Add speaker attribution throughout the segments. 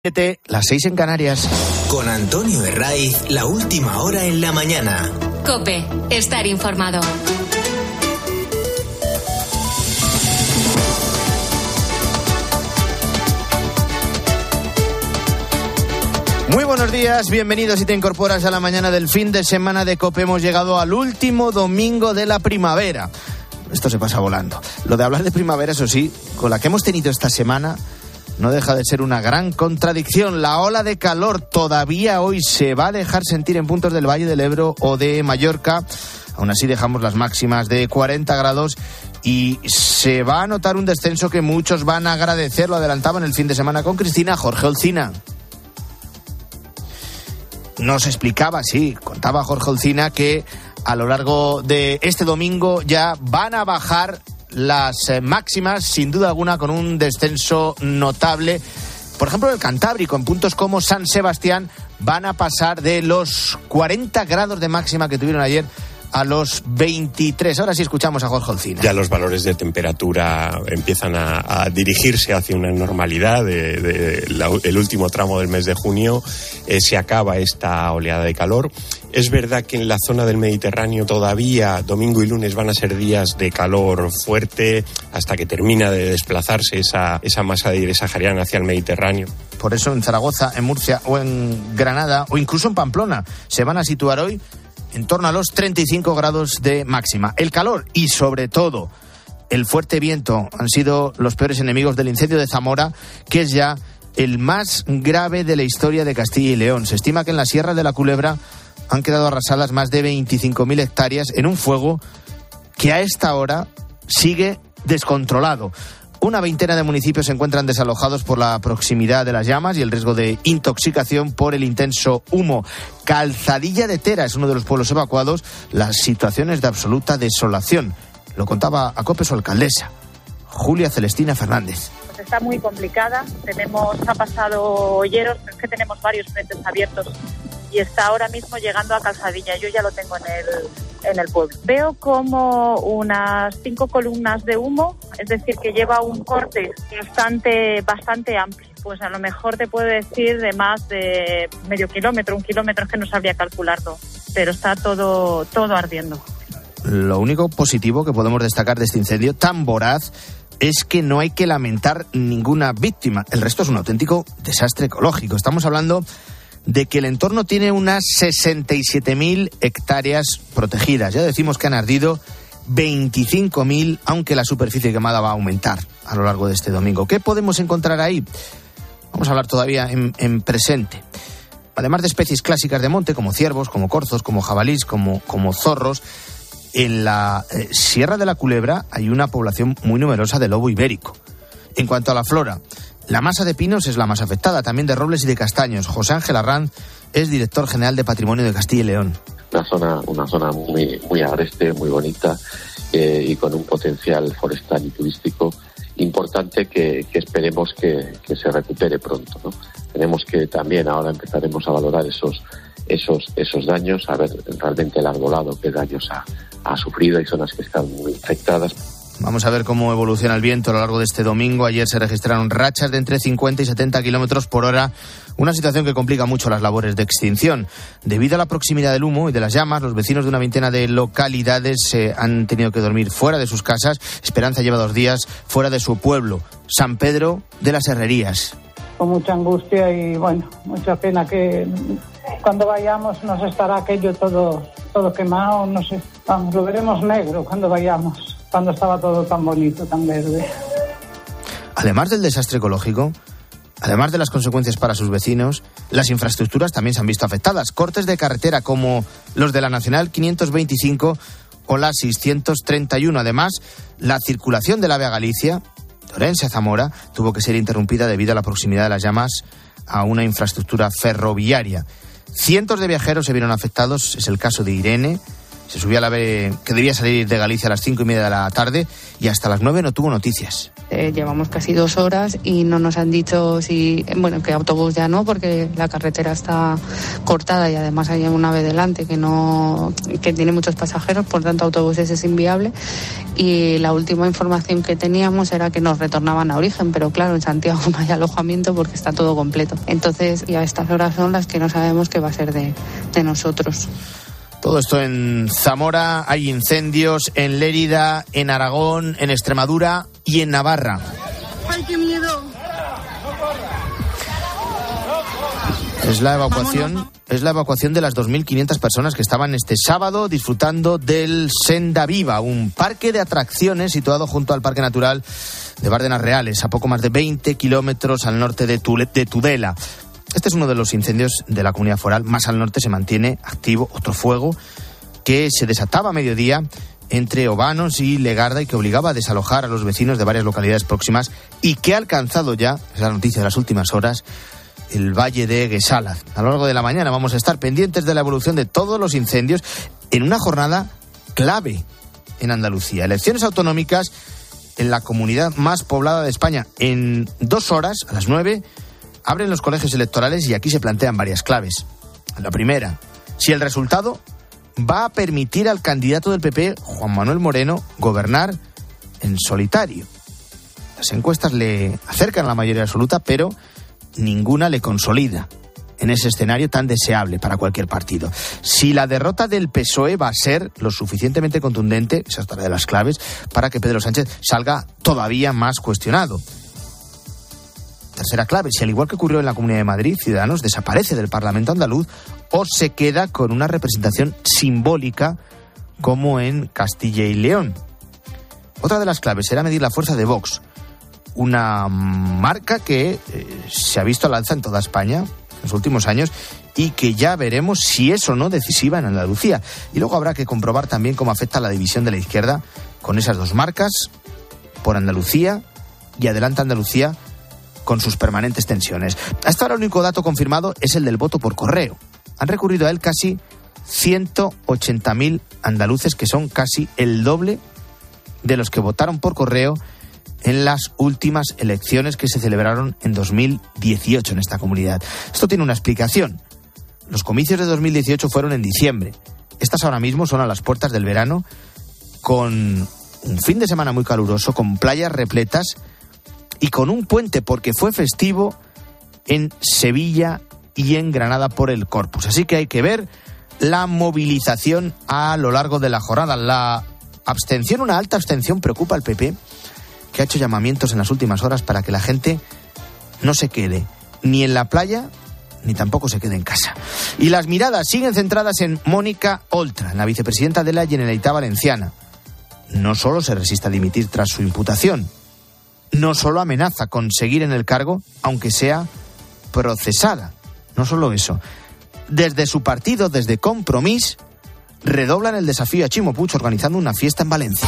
Speaker 1: Las 6 en Canarias.
Speaker 2: Con Antonio Herraiz, la última hora en la mañana.
Speaker 3: COPE, estar informado.
Speaker 1: Muy buenos días, bienvenidos si te incorporas a la mañana del fin de semana de COPE. Hemos llegado al último domingo de la primavera. Esto se pasa volando. Lo de hablar de primavera, eso sí, con la que hemos tenido esta semana, no deja de ser una gran contradicción. La ola de calor todavía hoy se va a dejar sentir en puntos del Valle del Ebro o de Mallorca. Aún así dejamos las máximas de 40 grados y se va a notar un descenso que muchos van a agradecer. Lo adelantaban el fin de semana con Cristina. Jorge Olcina nos explicaba, contaba Jorge Olcina que a lo largo de este domingo ya van a bajar las máximas, sin duda alguna, con un descenso notable. Por ejemplo, el Cantábrico, en puntos como San Sebastián, van a pasar de los 40 grados de máxima que tuvieron ayer a los 23. Ahora sí escuchamos a Jorge Olcina.
Speaker 4: Ya los valores de temperatura empiezan a dirigirse hacia una normalidad. El último tramo del mes de junio se acaba esta oleada de calor. Es verdad que en la zona del Mediterráneo todavía domingo y lunes van a ser días de calor fuerte hasta que termina de desplazarse esa masa de aire sahariana hacia el Mediterráneo.
Speaker 1: Por eso en Zaragoza, en Murcia o en Granada o incluso en Pamplona se van a situar hoy en torno a los 35 grados de máxima. El calor y, sobre todo, el fuerte viento han sido los peores enemigos del incendio de Zamora, que es ya el más grave de la historia de Castilla y León. Se estima que en la Sierra de la Culebra han quedado arrasadas más de 25.000 hectáreas en un fuego que a esta hora sigue descontrolado. Una veintena de municipios se encuentran desalojados por la proximidad de las llamas y el riesgo de intoxicación por el intenso humo. Calzadilla de Tera es uno de los pueblos evacuados. La situación es de absoluta desolación. Lo contaba a COPE su alcaldesa, Julia Celestina Fernández.
Speaker 5: Pues está muy complicada. Ha pasado Olleros, pero es que tenemos varios frentes abiertos y está ahora mismo llegando a Calzadilla. Yo ya lo tengo en el pueblo. Veo como unas 5 columnas de humo, es decir, que lleva un corte bastante amplio. Pues a lo mejor te puedo decir de más de medio kilómetro, 1 kilómetro, es que no sabría calcularlo, pero está todo ardiendo.
Speaker 1: Lo único positivo que podemos destacar de este incendio tan voraz es que no hay que lamentar ninguna víctima. El resto es un auténtico desastre ecológico. Estamos hablando de que el entorno tiene unas 67.000 hectáreas protegidas. Ya decimos que han ardido 25.000, aunque la superficie quemada va a aumentar a lo largo de este domingo. ¿Qué podemos encontrar ahí? Vamos a hablar todavía en presente. Además de especies clásicas de monte, como ciervos, como corzos, como jabalís, como zorros, en la Sierra de la Culebra hay una población muy numerosa de lobo ibérico. En cuanto a la flora, la masa de pinos es la más afectada, también de robles y de castaños. José Ángel Arranz es director general de Patrimonio de Castilla y León.
Speaker 6: Una zona muy agreste, muy bonita y con un potencial forestal y turístico importante que esperemos que se recupere pronto, ¿no? Tenemos que también ahora empezaremos a valorar esos daños, a ver realmente el arbolado qué daños ha sufrido. Hay zonas que están muy afectadas.
Speaker 1: Vamos a ver cómo evoluciona el viento a lo largo de este domingo. Ayer se registraron rachas de entre 50 y 70 kilómetros por hora, una situación que complica mucho las labores de extinción. Debido a la proximidad del humo y de las llamas, los vecinos de una veintena de localidades han tenido que dormir fuera de sus casas. Esperanza lleva 2 días fuera de su pueblo, San Pedro de las Herrerías.
Speaker 7: Con mucha angustia y, mucha pena que cuando vayamos nos estará aquello todo quemado, no sé. Vamos, lo veremos negro cuando vayamos, cuando estaba todo tan bonito, tan verde.
Speaker 1: Además del desastre ecológico, además de las consecuencias para sus vecinos, las infraestructuras también se han visto afectadas. Cortes de carretera como los de la Nacional 525 o la 631. Además, la circulación del AVE a Galicia, de Orense a Zamora, tuvo que ser interrumpida debido a la proximidad de las llamas a una infraestructura ferroviaria. Cientos de viajeros se vieron afectados. Es el caso de Irene. Se subió al AVE que debía salir de Galicia a las 5:30 de la tarde y hasta las 9 no tuvo noticias.
Speaker 8: Llevamos casi 2 horas y no nos han dicho que autobús ya no, porque la carretera está cortada y además hay una ave delante que tiene muchos pasajeros, por tanto autobuses es inviable. Y la última información que teníamos era que nos retornaban a origen, pero claro, en Santiago no hay alojamiento porque está todo completo. Entonces ya estas horas son las que no sabemos qué va a ser de nosotros.
Speaker 1: Todo esto en Zamora, hay incendios en Lérida, en Aragón, en Extremadura y en Navarra.
Speaker 9: ¡Ay, qué miedo!
Speaker 1: Es la evacuación de las 2.500 personas que estaban este sábado disfrutando del Senda Viva, un parque de atracciones situado junto al Parque Natural de Bárdenas Reales, a poco más de 20 kilómetros al norte de Tudela. Este es uno de los incendios de la Comunidad Foral. Más al norte se mantiene activo otro fuego que se desataba a mediodía entre Obanos y Legarda y que obligaba a desalojar a los vecinos de varias localidades próximas y que ha alcanzado ya, es la noticia de las últimas horas, el Valle de Guesalaz. A lo largo de la mañana vamos a estar pendientes de la evolución de todos los incendios en una jornada clave en Andalucía. Elecciones autonómicas en la comunidad más poblada de España. En 2 horas, a las 9, abren los colegios electorales y aquí se plantean varias claves. La primera, si el resultado va a permitir al candidato del PP, Juan Manuel Moreno, gobernar en solitario. Las encuestas le acercan a la mayoría absoluta, pero ninguna le consolida en ese escenario tan deseable para cualquier partido. Si la derrota del PSOE va a ser lo suficientemente contundente, esa es otra de las claves, para que Pedro Sánchez salga todavía más cuestionado. Tercera clave, si al igual que ocurrió en la Comunidad de Madrid, Ciudadanos desaparece del Parlamento andaluz o se queda con una representación simbólica como en Castilla y León. Otra de las claves será medir la fuerza de Vox, una marca que se ha visto al alza en toda España en los últimos años y que ya veremos si es o no decisiva en Andalucía. Y luego habrá que comprobar también cómo afecta la división de la izquierda con esas 2 marcas, por Andalucía y Adelante Andalucía, con sus permanentes tensiones. Hasta ahora el único dato confirmado es el del voto por correo. Han recurrido a él casi 180.000 andaluces, que son casi el doble de los que votaron por correo en las últimas elecciones que se celebraron en 2018 en esta comunidad. Esto tiene una explicación. Los comicios de 2018 fueron en diciembre. Estas ahora mismo son a las puertas del verano, con un fin de semana muy caluroso, con playas repletas y con un puente, porque fue festivo en Sevilla y en Granada por el Corpus. Así que hay que ver la movilización a lo largo de la jornada. La abstención, una alta abstención, preocupa al PP, que ha hecho llamamientos en las últimas horas para que la gente no se quede ni en la playa ni tampoco se quede en casa. Y las miradas siguen centradas en Mónica Oltra, la vicepresidenta de la Generalitat Valenciana. No solo se resiste a dimitir tras su imputación, no solo amenaza con seguir en el cargo, aunque sea procesada. No solo eso. Desde su partido, desde Compromís, redoblan el desafío a Chimo Puig organizando una fiesta en Valencia.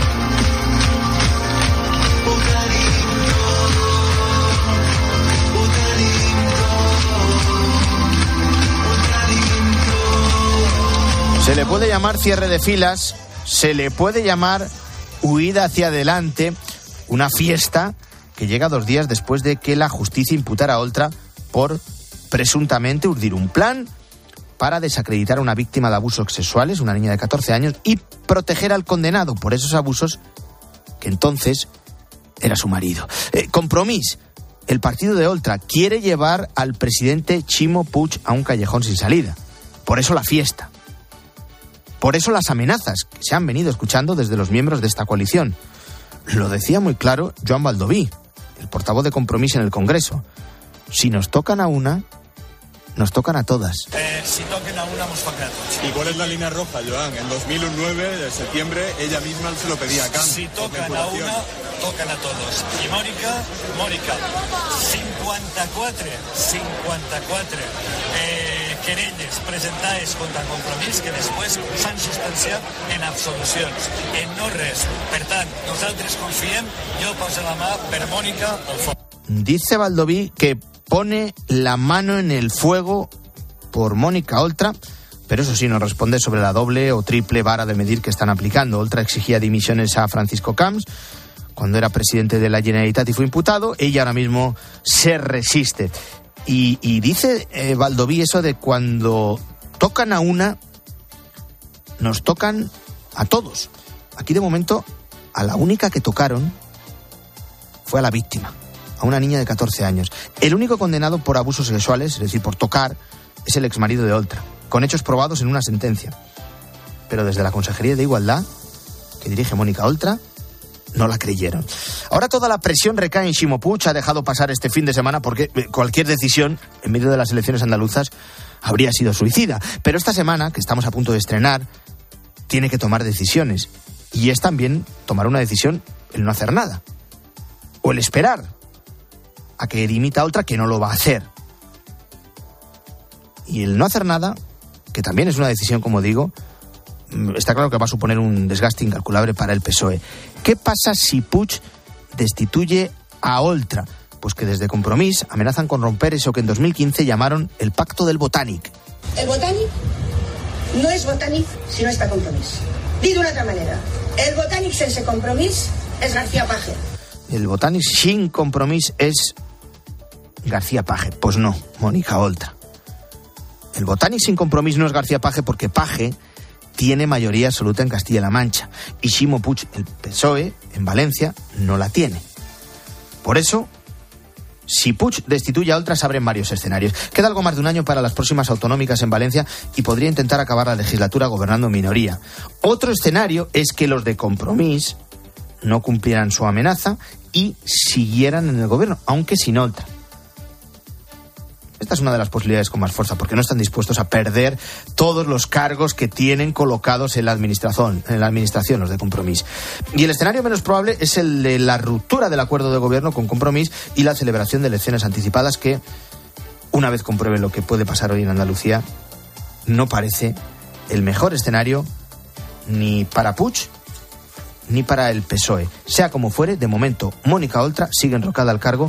Speaker 1: Se le puede llamar cierre de filas, se le puede llamar huida hacia adelante, una fiesta que llega 2 días después de que la justicia imputara a Oltra por presuntamente urdir un plan para desacreditar a una víctima de abusos sexuales, una niña de 14 años, y proteger al condenado por esos abusos, que entonces era su marido. Compromís, el partido de Oltra, quiere llevar al presidente Chimo Puig a un callejón sin salida. Por eso la fiesta. Por eso las amenazas que se han venido escuchando desde los miembros de esta coalición. Lo decía muy claro Joan Baldoví, el portavoz de Compromís en el Congreso. Si nos tocan a una, nos tocan a todas.
Speaker 10: Si toquen a una, nos tocan a todas.
Speaker 11: ¿Y cuál es la línea roja, Joan? En 2009, de septiembre, ella misma se lo pedía a Camps.
Speaker 10: Si tocan a una, tocan a todos. Y Mónica, 54 querelles presentades contra Compromís que després s'han substanciat en absolucions, en no res. Per tant, nosaltres confiem, jo poso la mà per Mónica al foc.
Speaker 1: Dice Baldoví que pone la mano en el fuego por Mónica Oltra, pero eso sí, no responde sobre la doble o triple vara de medir que están aplicando. Oltra exigía dimisiones a Francisco Camps, cuando era presidente de la Generalitat y fue imputado. Ella ahora mismo se resiste. Y dice Baldoví eso de cuando tocan a una, nos tocan a todos. Aquí de momento a la única que tocaron fue a la víctima, a una niña de 14 años. El único condenado por abusos sexuales, es decir, por tocar, es el exmarido de Oltra, con hechos probados en una sentencia. Pero desde la Consejería de Igualdad, que dirige Mónica Oltra, no la creyeron. Ahora toda la presión recae en Ximo Puig. Ha dejado pasar este fin de semana porque cualquier decisión en medio de las elecciones andaluzas habría sido suicida. Pero esta semana, que estamos a punto de estrenar, tiene que tomar decisiones. Y es también tomar una decisión el no hacer nada. O el esperar a que dimita Oltra, que no lo va a hacer. Y el no hacer nada, que también es una decisión, como digo, está claro que va a suponer un desgaste incalculable para el PSOE. ¿Qué pasa si Puig destituye a Oltra? Pues que desde Compromís amenazan con romper eso que en 2015 llamaron el Pacto del Botànic.
Speaker 12: El Botànic no és Botànic si no està Compromís. Dit d'una altra manera, el Botànic sense Compromís és García Paje.
Speaker 1: El Botànic sin Compromís es García Paje. Pues no, Mónica Oltra. El Botànic sin Compromís no es García Paje porque Paje tiene mayoría absoluta en Castilla-La Mancha y Ximo Puig, el PSOE, en Valencia, no la tiene. Por eso, si Puig destituye a Oltra, se abren varios escenarios. Queda algo más de un año para las próximas autonómicas en Valencia y podría intentar acabar la legislatura gobernando en minoría. Otro escenario es que los de Compromís no cumplieran su amenaza y siguieran en el gobierno, aunque sin Oltra. Esta es una de las posibilidades con más fuerza, porque no están dispuestos a perder todos los cargos que tienen colocados en la administración los de Compromís. Y el escenario menos probable es el de la ruptura del acuerdo de gobierno con Compromís y la celebración de elecciones anticipadas que, una vez comprueben lo que puede pasar hoy en Andalucía, no parece el mejor escenario ni para Puig ni para el PSOE. Sea como fuere, de momento, Mónica Oltra sigue enrocada al cargo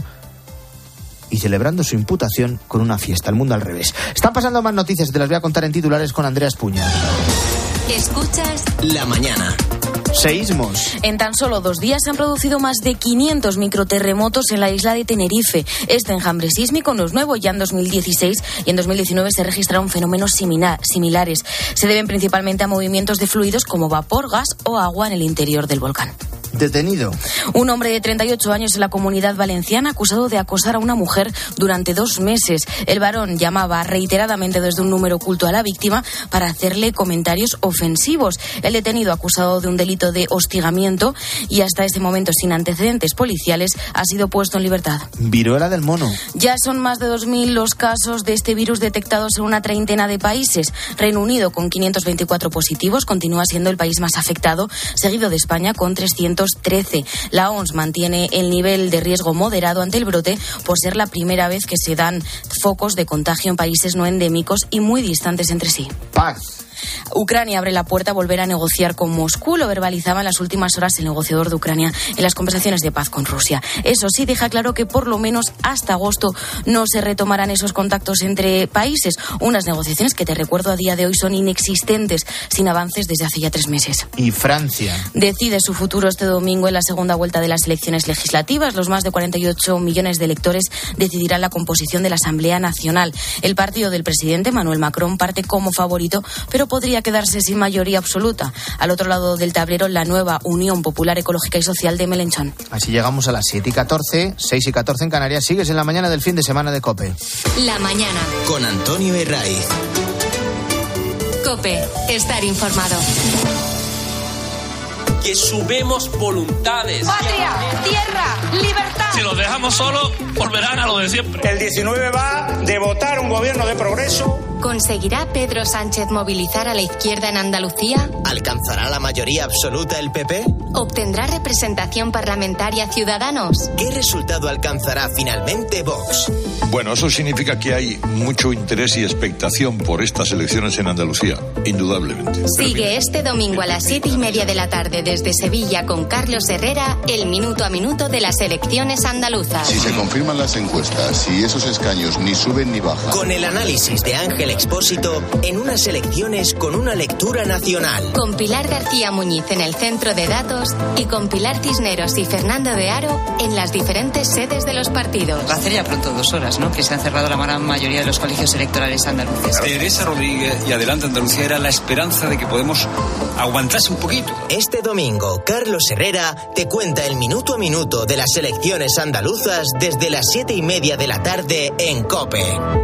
Speaker 1: y celebrando su imputación con una fiesta. El mundo al revés. Están pasando más noticias, te las voy a contar en titulares con Andrea Espuña.
Speaker 3: Escuchas
Speaker 2: La mañana.
Speaker 1: Seísmos.
Speaker 13: En tan solo 2 días se han producido más de 500 microterremotos en la isla de Tenerife. Este enjambre sísmico no es nuevo. Ya en 2016 y en 2019 se registraron fenómenos similares. Se deben principalmente a movimientos de fluidos como vapor, gas o agua en el interior del volcán.
Speaker 1: Detenido.
Speaker 13: Un hombre de 38 años en la Comunidad Valenciana acusado de acosar a una mujer durante 2 meses. El varón llamaba reiteradamente desde un número oculto a la víctima para hacerle comentarios ofensivos. El detenido, acusado de un delito de hostigamiento y hasta este momento sin antecedentes policiales, ha sido puesto en libertad.
Speaker 1: Viruela del mono.
Speaker 13: Ya son más de 2.000 los casos de este virus detectados en una treintena de países. Reino Unido, con 524 positivos, continúa siendo el país más afectado, seguido de España con 313. La OMS mantiene el nivel de riesgo moderado ante el brote por ser la primera vez que se dan focos de contagio en países no endémicos y muy distantes entre sí.
Speaker 1: Paz.
Speaker 13: Ucrania abre la puerta a volver a negociar con Moscú. Lo verbalizaba en las últimas horas el negociador de Ucrania en las conversaciones de paz con Rusia. Eso sí, deja claro que por lo menos hasta agosto no se retomarán esos contactos entre países. Unas negociaciones que, te recuerdo, a día de hoy son inexistentes, sin avances desde hace ya 3 meses.
Speaker 1: Y Francia
Speaker 13: decide su futuro este domingo en la segunda vuelta de las elecciones legislativas. Los más de 48 millones de electores decidirán la composición de la Asamblea Nacional. El partido del presidente Emmanuel Macron parte como favorito, pero podría quedarse sin mayoría absoluta. Al otro lado del tablero, la nueva Unión Popular Ecológica y Social de Mélenchon.
Speaker 1: Así llegamos a las 7:14, 6:14 en Canarias. Sigues en la mañana del fin de semana de COPE.
Speaker 3: La mañana.
Speaker 2: Con Antonio Herraiz.
Speaker 3: COPE. Estar informado.
Speaker 14: Que sumemos voluntades.
Speaker 15: Patria, tierra, libertad.
Speaker 14: Si los dejamos solos, volverán a lo de siempre.
Speaker 16: El 19 va de votar un gobierno de progreso.
Speaker 3: ¿Conseguirá Pedro Sánchez movilizar a la izquierda en Andalucía?
Speaker 2: ¿Alcanzará la mayoría absoluta el PP?
Speaker 3: ¿Obtendrá representación parlamentaria Ciudadanos?
Speaker 2: ¿Qué resultado alcanzará finalmente Vox?
Speaker 17: Bueno, eso significa que hay mucho interés y expectación por estas elecciones en Andalucía, indudablemente.
Speaker 3: Sigue este domingo a las 7:30 de la tarde desde Sevilla con Carlos Herrera el minuto a minuto de las elecciones andaluzas.
Speaker 18: Si se confirman las encuestas, si esos escaños ni suben ni bajan.
Speaker 2: Con el análisis de Ángeles Expósito en unas elecciones con una lectura nacional.
Speaker 3: Con Pilar García Muñiz en el centro de datos y con Pilar Cisneros y Fernando de Aro en las diferentes sedes de los partidos.
Speaker 18: Va a hacer ya pronto 2 horas, ¿no?, que se han cerrado la gran mayoría de los colegios electorales andaluces.
Speaker 19: Teresa Rodríguez y Adelante Andalucía era la esperanza de que Podemos aguantase un poquito.
Speaker 2: Este domingo, Carlos Herrera te cuenta el minuto a minuto de las elecciones andaluzas desde las 7:30 de la tarde en COPE.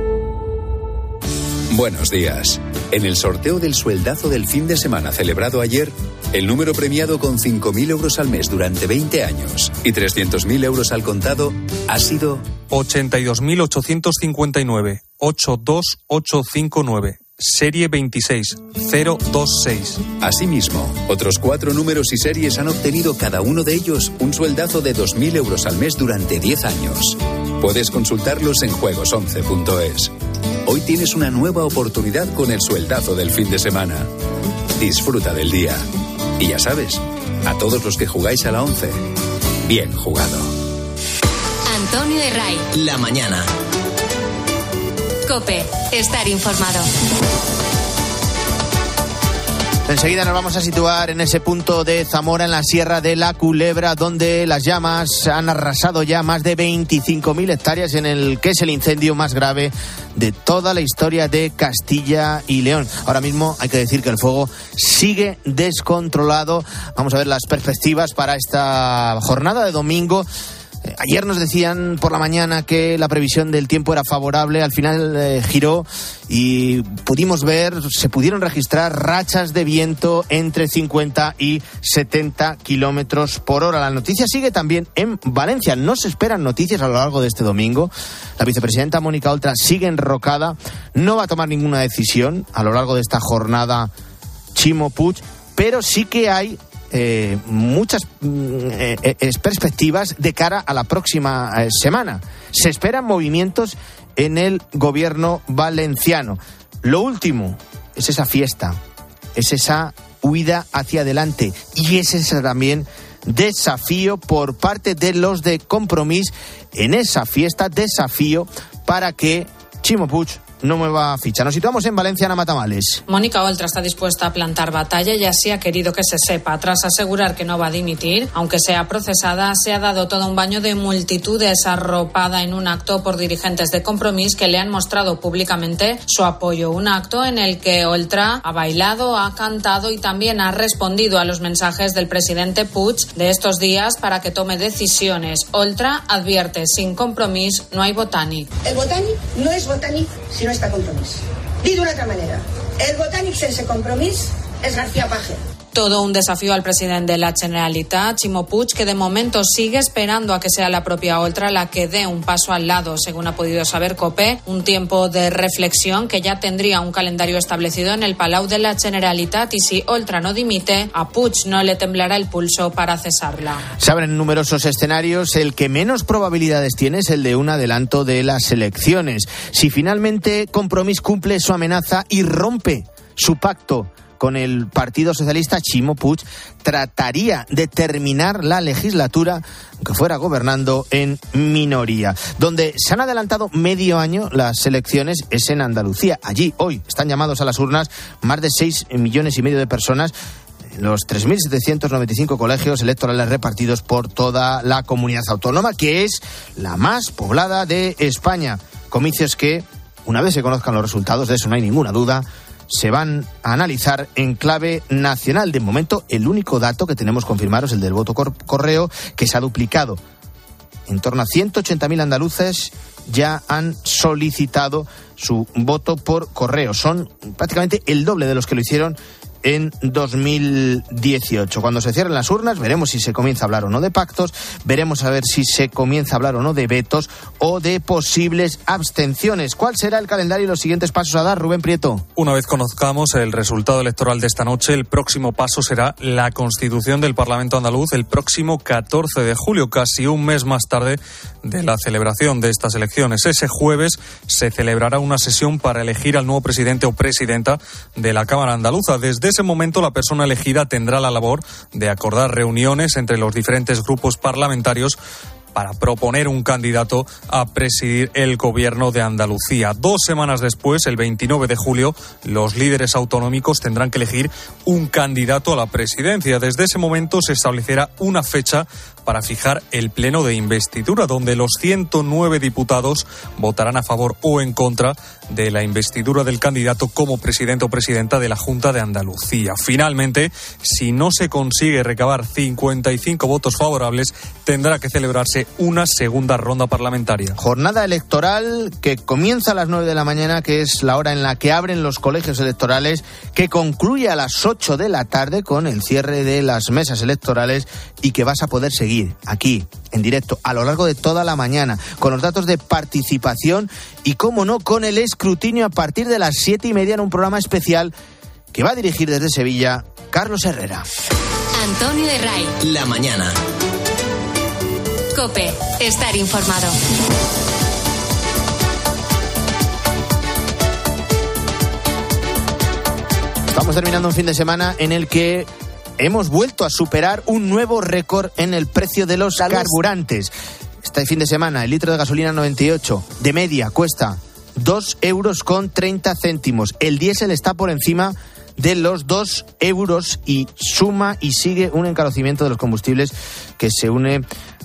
Speaker 20: Buenos días. En el sorteo del sueldazo del fin de semana celebrado ayer, el número premiado con 5.000 euros al mes durante 20 años y 300.000 euros al contado ha sido
Speaker 21: 82.859, 82859. Serie 26026.
Speaker 20: Asimismo, otros 4 números y series han obtenido cada uno de ellos un sueldazo de 2.000 euros al mes durante 10 años. Puedes consultarlos en juegos11.es. Hoy tienes una nueva oportunidad con el sueldazo del fin de semana. Disfruta del día. Y ya sabes, a todos los que jugáis a la 11, bien jugado.
Speaker 3: Antonio Herray.
Speaker 2: La mañana.
Speaker 3: COPE. Estar informado.
Speaker 1: Enseguida nos vamos a situar en ese punto de Zamora, en la Sierra de la Culebra, donde las llamas han arrasado ya más de 25.000 hectáreas en el que es el incendio más grave de toda la historia de Castilla y León. Ahora mismo hay que decir que el fuego sigue descontrolado. Vamos a ver las perspectivas para esta jornada de domingo. Ayer nos decían por la mañana que la previsión del tiempo era favorable, al final giró y se pudieron registrar rachas de viento entre 50 y 70 kilómetros por hora. La noticia sigue también en Valencia. No se esperan noticias a lo largo de este domingo. La vicepresidenta Mónica Oltra sigue enrocada, no va a tomar ninguna decisión a lo largo de esta jornada Chimo Puig, pero sí que hay muchas perspectivas de cara a la próxima semana. Se esperan movimientos en el gobierno valenciano. Lo último es esa fiesta, es esa huida hacia adelante y es ese también desafío por parte de los de Compromís en esa fiesta, desafío para que Chimo Puig no mueva ficha. Nos situamos en Valencia, Ana Matamales.
Speaker 22: Mónica Oltra está dispuesta a plantar batalla y así ha querido que se sepa. Tras asegurar que no va a dimitir, aunque sea procesada, se ha dado todo un baño de multitudes arropada en un acto por dirigentes de Compromís que le han mostrado públicamente su apoyo. Un acto en el que Oltra ha bailado, ha cantado y también ha respondido a los mensajes del presidente Puig de estos días para que tome decisiones. Oltra advierte, sin Compromís no hay Botànic.
Speaker 12: El Botànic no es Botànic si no está Compromís. Dit d'una altra manera, el Botànic sense Compromís és García Paje.
Speaker 22: Todo un desafío al presidente de la Generalitat, Chimo Puig, que de momento sigue esperando a que sea la propia Oltra la que dé un paso al lado, según ha podido saber COPE, un tiempo de reflexión que ya tendría un calendario establecido en el Palau de la Generalitat, y si Oltra no dimite, a Puig no le temblará el pulso para cesarla.
Speaker 1: Se abren numerosos escenarios. El que menos probabilidades tiene es el de un adelanto de las elecciones. Si finalmente Compromís cumple su amenaza y rompe su pacto con el Partido Socialista, Chimo Puig trataría de terminar la legislatura, aunque fuera gobernando en minoría. Donde se han adelantado medio año las elecciones es en Andalucía. Allí hoy están llamados a las urnas más de 6,5 millones de personas en los 3.795 colegios electorales repartidos por toda la comunidad autónoma, que es la más poblada de España. Comicios que, una vez se conozcan los resultados, de eso no hay ninguna duda, se van a analizar en clave nacional. De momento, el único dato que tenemos confirmado es el del voto correo, que se ha duplicado. En torno a 180.000 andaluces ya han solicitado su voto por correo. Son prácticamente el doble de los que lo hicieron en 2018. Cuando se cierren las urnas, veremos si se comienza a hablar o no de pactos, veremos a ver si se comienza a hablar o no de vetos o de posibles abstenciones. ¿Cuál será el calendario y los siguientes pasos a dar, Rubén Prieto?
Speaker 21: Una vez conozcamos el resultado electoral de esta noche, el próximo paso será la constitución del Parlamento andaluz el próximo 14 de julio, casi un mes más tarde de la celebración de estas elecciones. Ese jueves se celebrará una sesión para elegir al nuevo presidente o presidenta de la Cámara Andaluza. Desde ese momento, la persona elegida tendrá la labor de acordar reuniones entre los diferentes grupos parlamentarios para proponer un candidato a presidir el gobierno de Andalucía. 2 semanas después, el 29 de julio, los líderes autonómicos tendrán que elegir un candidato a la presidencia. Desde ese momento se establecerá una fecha para fijar el pleno de investidura, donde los 109 diputados votarán a favor o en contra de la investidura del candidato como presidente o presidenta de la Junta de Andalucía. Finalmente, si no se consigue recabar 55 votos favorables, tendrá que celebrarse una segunda ronda parlamentaria.
Speaker 1: Jornada electoral que comienza a las 9 de la mañana, que es la hora en la que abren los colegios electorales, que concluye a las 8 de la tarde con el cierre de las mesas electorales y que vas a poder seguir aquí, en directo, a lo largo de toda la mañana, con los datos de participación y, cómo no, con el escrutinio a partir de las 7:30 en un programa especial que va a dirigir desde Sevilla Carlos Herrera.
Speaker 3: Antonio Herray.
Speaker 2: La mañana.
Speaker 3: COPE. Estar informado.
Speaker 1: Estamos terminando un fin de semana en el que hemos vuelto a superar un nuevo récord en el precio de los carburantes. Este fin de semana el litro de gasolina 98 de media cuesta 2,30 €. El diésel está por encima de los 2 euros y suma y sigue un encarecimiento de los combustibles que se une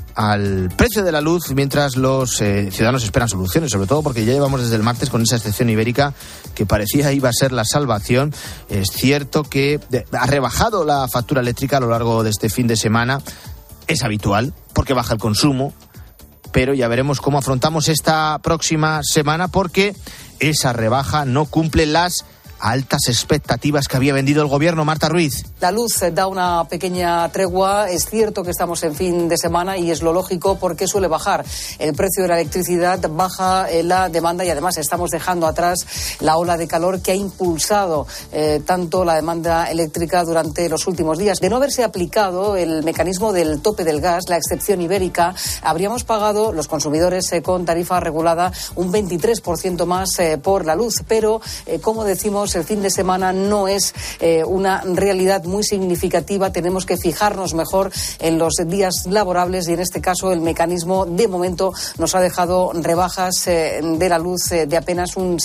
Speaker 1: al precio de la luz, mientras los ciudadanos esperan soluciones, sobre todo porque ya llevamos desde el martes con esa excepción ibérica que parecía iba a ser la salvación. Es cierto que ha rebajado la factura eléctrica a lo largo de este fin de semana. Es habitual porque baja el consumo, pero ya veremos cómo afrontamos esta próxima semana, porque esa rebaja no cumple las altas expectativas que había vendido el gobierno. Marta Ruiz.
Speaker 4: La luz da una pequeña tregua. Es cierto que estamos en fin de semana y es lo lógico porque suele bajar el precio de la electricidad, baja la demanda y además estamos dejando atrás la ola de calor que ha impulsado tanto la demanda eléctrica durante los últimos días. De no haberse aplicado el mecanismo del tope del gas, la excepción ibérica, habríamos pagado los consumidores con tarifa regulada un 23% más por la luz. Pero, como decimos, el fin de semana no es una realidad muy significativa. Tenemos que fijarnos mejor en los días laborables y en este caso el mecanismo de momento nos ha dejado rebajas de la luz de apenas un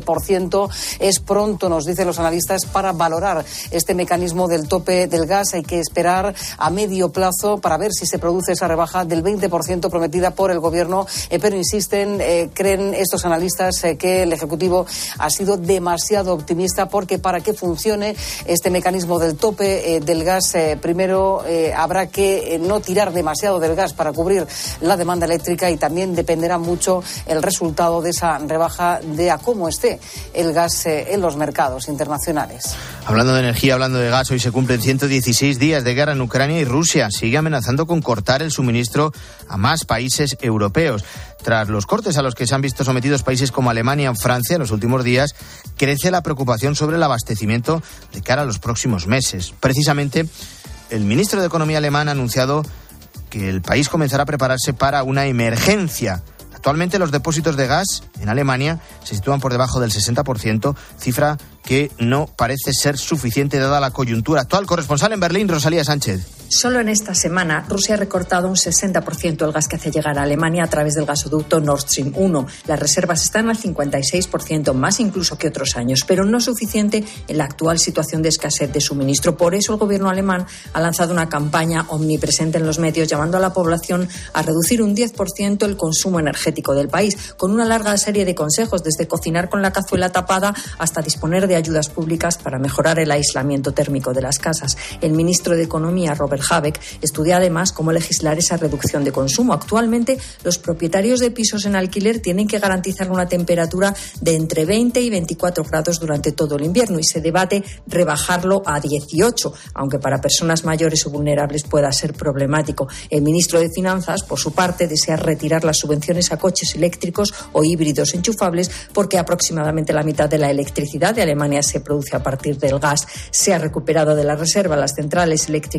Speaker 4: 6%. Es pronto, nos dicen los analistas, para valorar este mecanismo del tope del gas. Hay que esperar a medio plazo para ver si se produce esa rebaja del 20% prometida por el gobierno, pero insisten, creen estos analistas que el Ejecutivo ha sido demasiado optimista, porque para que funcione este mecanismo del tope del gas, primero habrá que no tirar demasiado del gas para cubrir la demanda eléctrica y también dependerá mucho el resultado de esa rebaja de a cómo esté el gas en los mercados internacionales.
Speaker 1: Hablando de energía, hablando de gas, hoy se cumplen 116 días de guerra en Ucrania y Rusia sigue amenazando con cortar el suministro a más países europeos. Tras los cortes a los que se han visto sometidos países como Alemania o Francia en los últimos días, crece la preocupación sobre el abastecimiento de cara a los próximos meses. Precisamente, el ministro de Economía alemán ha anunciado que el país comenzará a prepararse para una emergencia. Actualmente los depósitos de gas en Alemania se sitúan por debajo del 60%, cifra que no parece ser suficiente dada la coyuntura actual. Corresponsal en Berlín, Rosalía Sánchez.
Speaker 5: Solo en esta semana, Rusia ha recortado un 60% el gas que hace llegar a Alemania a través del gasoducto Nord Stream 1. Las reservas están al 56%, más incluso que otros años, pero no suficiente en la actual situación de escasez de suministro. Por eso el gobierno alemán ha lanzado una campaña omnipresente en los medios llamando a la población a reducir un 10% el consumo energético del país, con una larga serie de consejos, desde cocinar con la cazuela tapada hasta disponer de ayudas públicas para mejorar el aislamiento térmico de las casas. El ministro de Economía, Robert Habeck, estudia además cómo legislar esa reducción de consumo. Actualmente, los propietarios de pisos en alquiler tienen que garantizar una temperatura de entre 20 y 24 grados durante todo el invierno y se debate rebajarlo a 18, aunque para personas mayores o vulnerables pueda ser problemático. El ministro de Finanzas, por su parte, desea retirar las subvenciones a coches eléctricos o híbridos enchufables porque aproximadamente la mitad de la electricidad de Alemania se produce a partir del gas. Se ha recuperado de la reserva las centrales eléctricas a base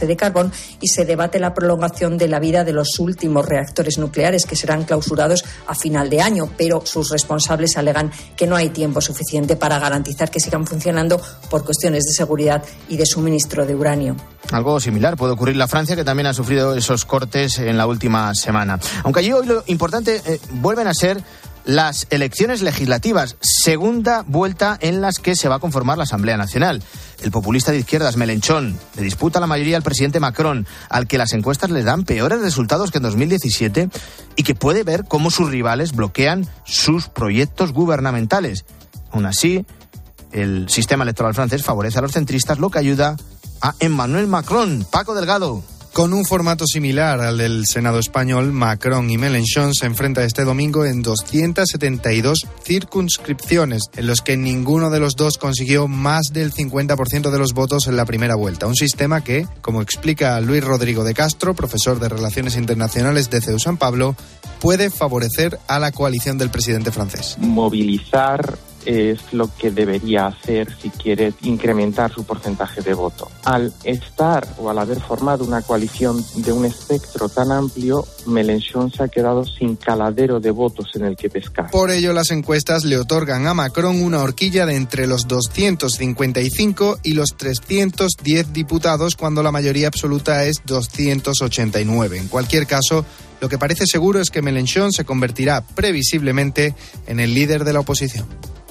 Speaker 5: base de carbón y se debate la prolongación de la vida de los últimos reactores nucleares que serán clausurados a final de año, pero sus responsables alegan que no hay tiempo suficiente para garantizar que sigan funcionando por cuestiones de seguridad y de suministro de uranio.
Speaker 1: Algo similar puede ocurrir en Francia, que también ha sufrido esos cortes en la última semana. Aunque allí hoy lo importante vuelven a ser las elecciones legislativas, segunda vuelta en las que se va a conformar la Asamblea Nacional. El populista de izquierdas Mélenchon le disputa la mayoría al presidente Macron, al que las encuestas le dan peores resultados que en 2017 y que puede ver cómo sus rivales bloquean sus proyectos gubernamentales. Aún así, el sistema electoral francés favorece a los centristas, lo que ayuda a Emmanuel Macron. Paco Delgado.
Speaker 6: Con un formato similar al del Senado español, Macron y Mélenchon se enfrentan este domingo en 272 circunscripciones, en los que ninguno de los dos consiguió más del 50% de los votos en la primera vuelta. Un sistema que, como explica Luis Rodrigo de Castro, profesor de Relaciones Internacionales de CEU San Pablo, puede favorecer a la coalición del presidente francés.
Speaker 7: Movilizar es lo que debería hacer si quiere incrementar su porcentaje de voto. Al estar o al haber formado una coalición de un espectro tan amplio, Mélenchon se ha quedado sin caladero de votos en el que pescar.
Speaker 6: Por ello, las encuestas le otorgan a Macron una horquilla de entre los 255 y los 310 diputados, cuando la mayoría absoluta es 289. En cualquier caso, lo que parece seguro es que Mélenchon se convertirá previsiblemente en el líder de la oposición.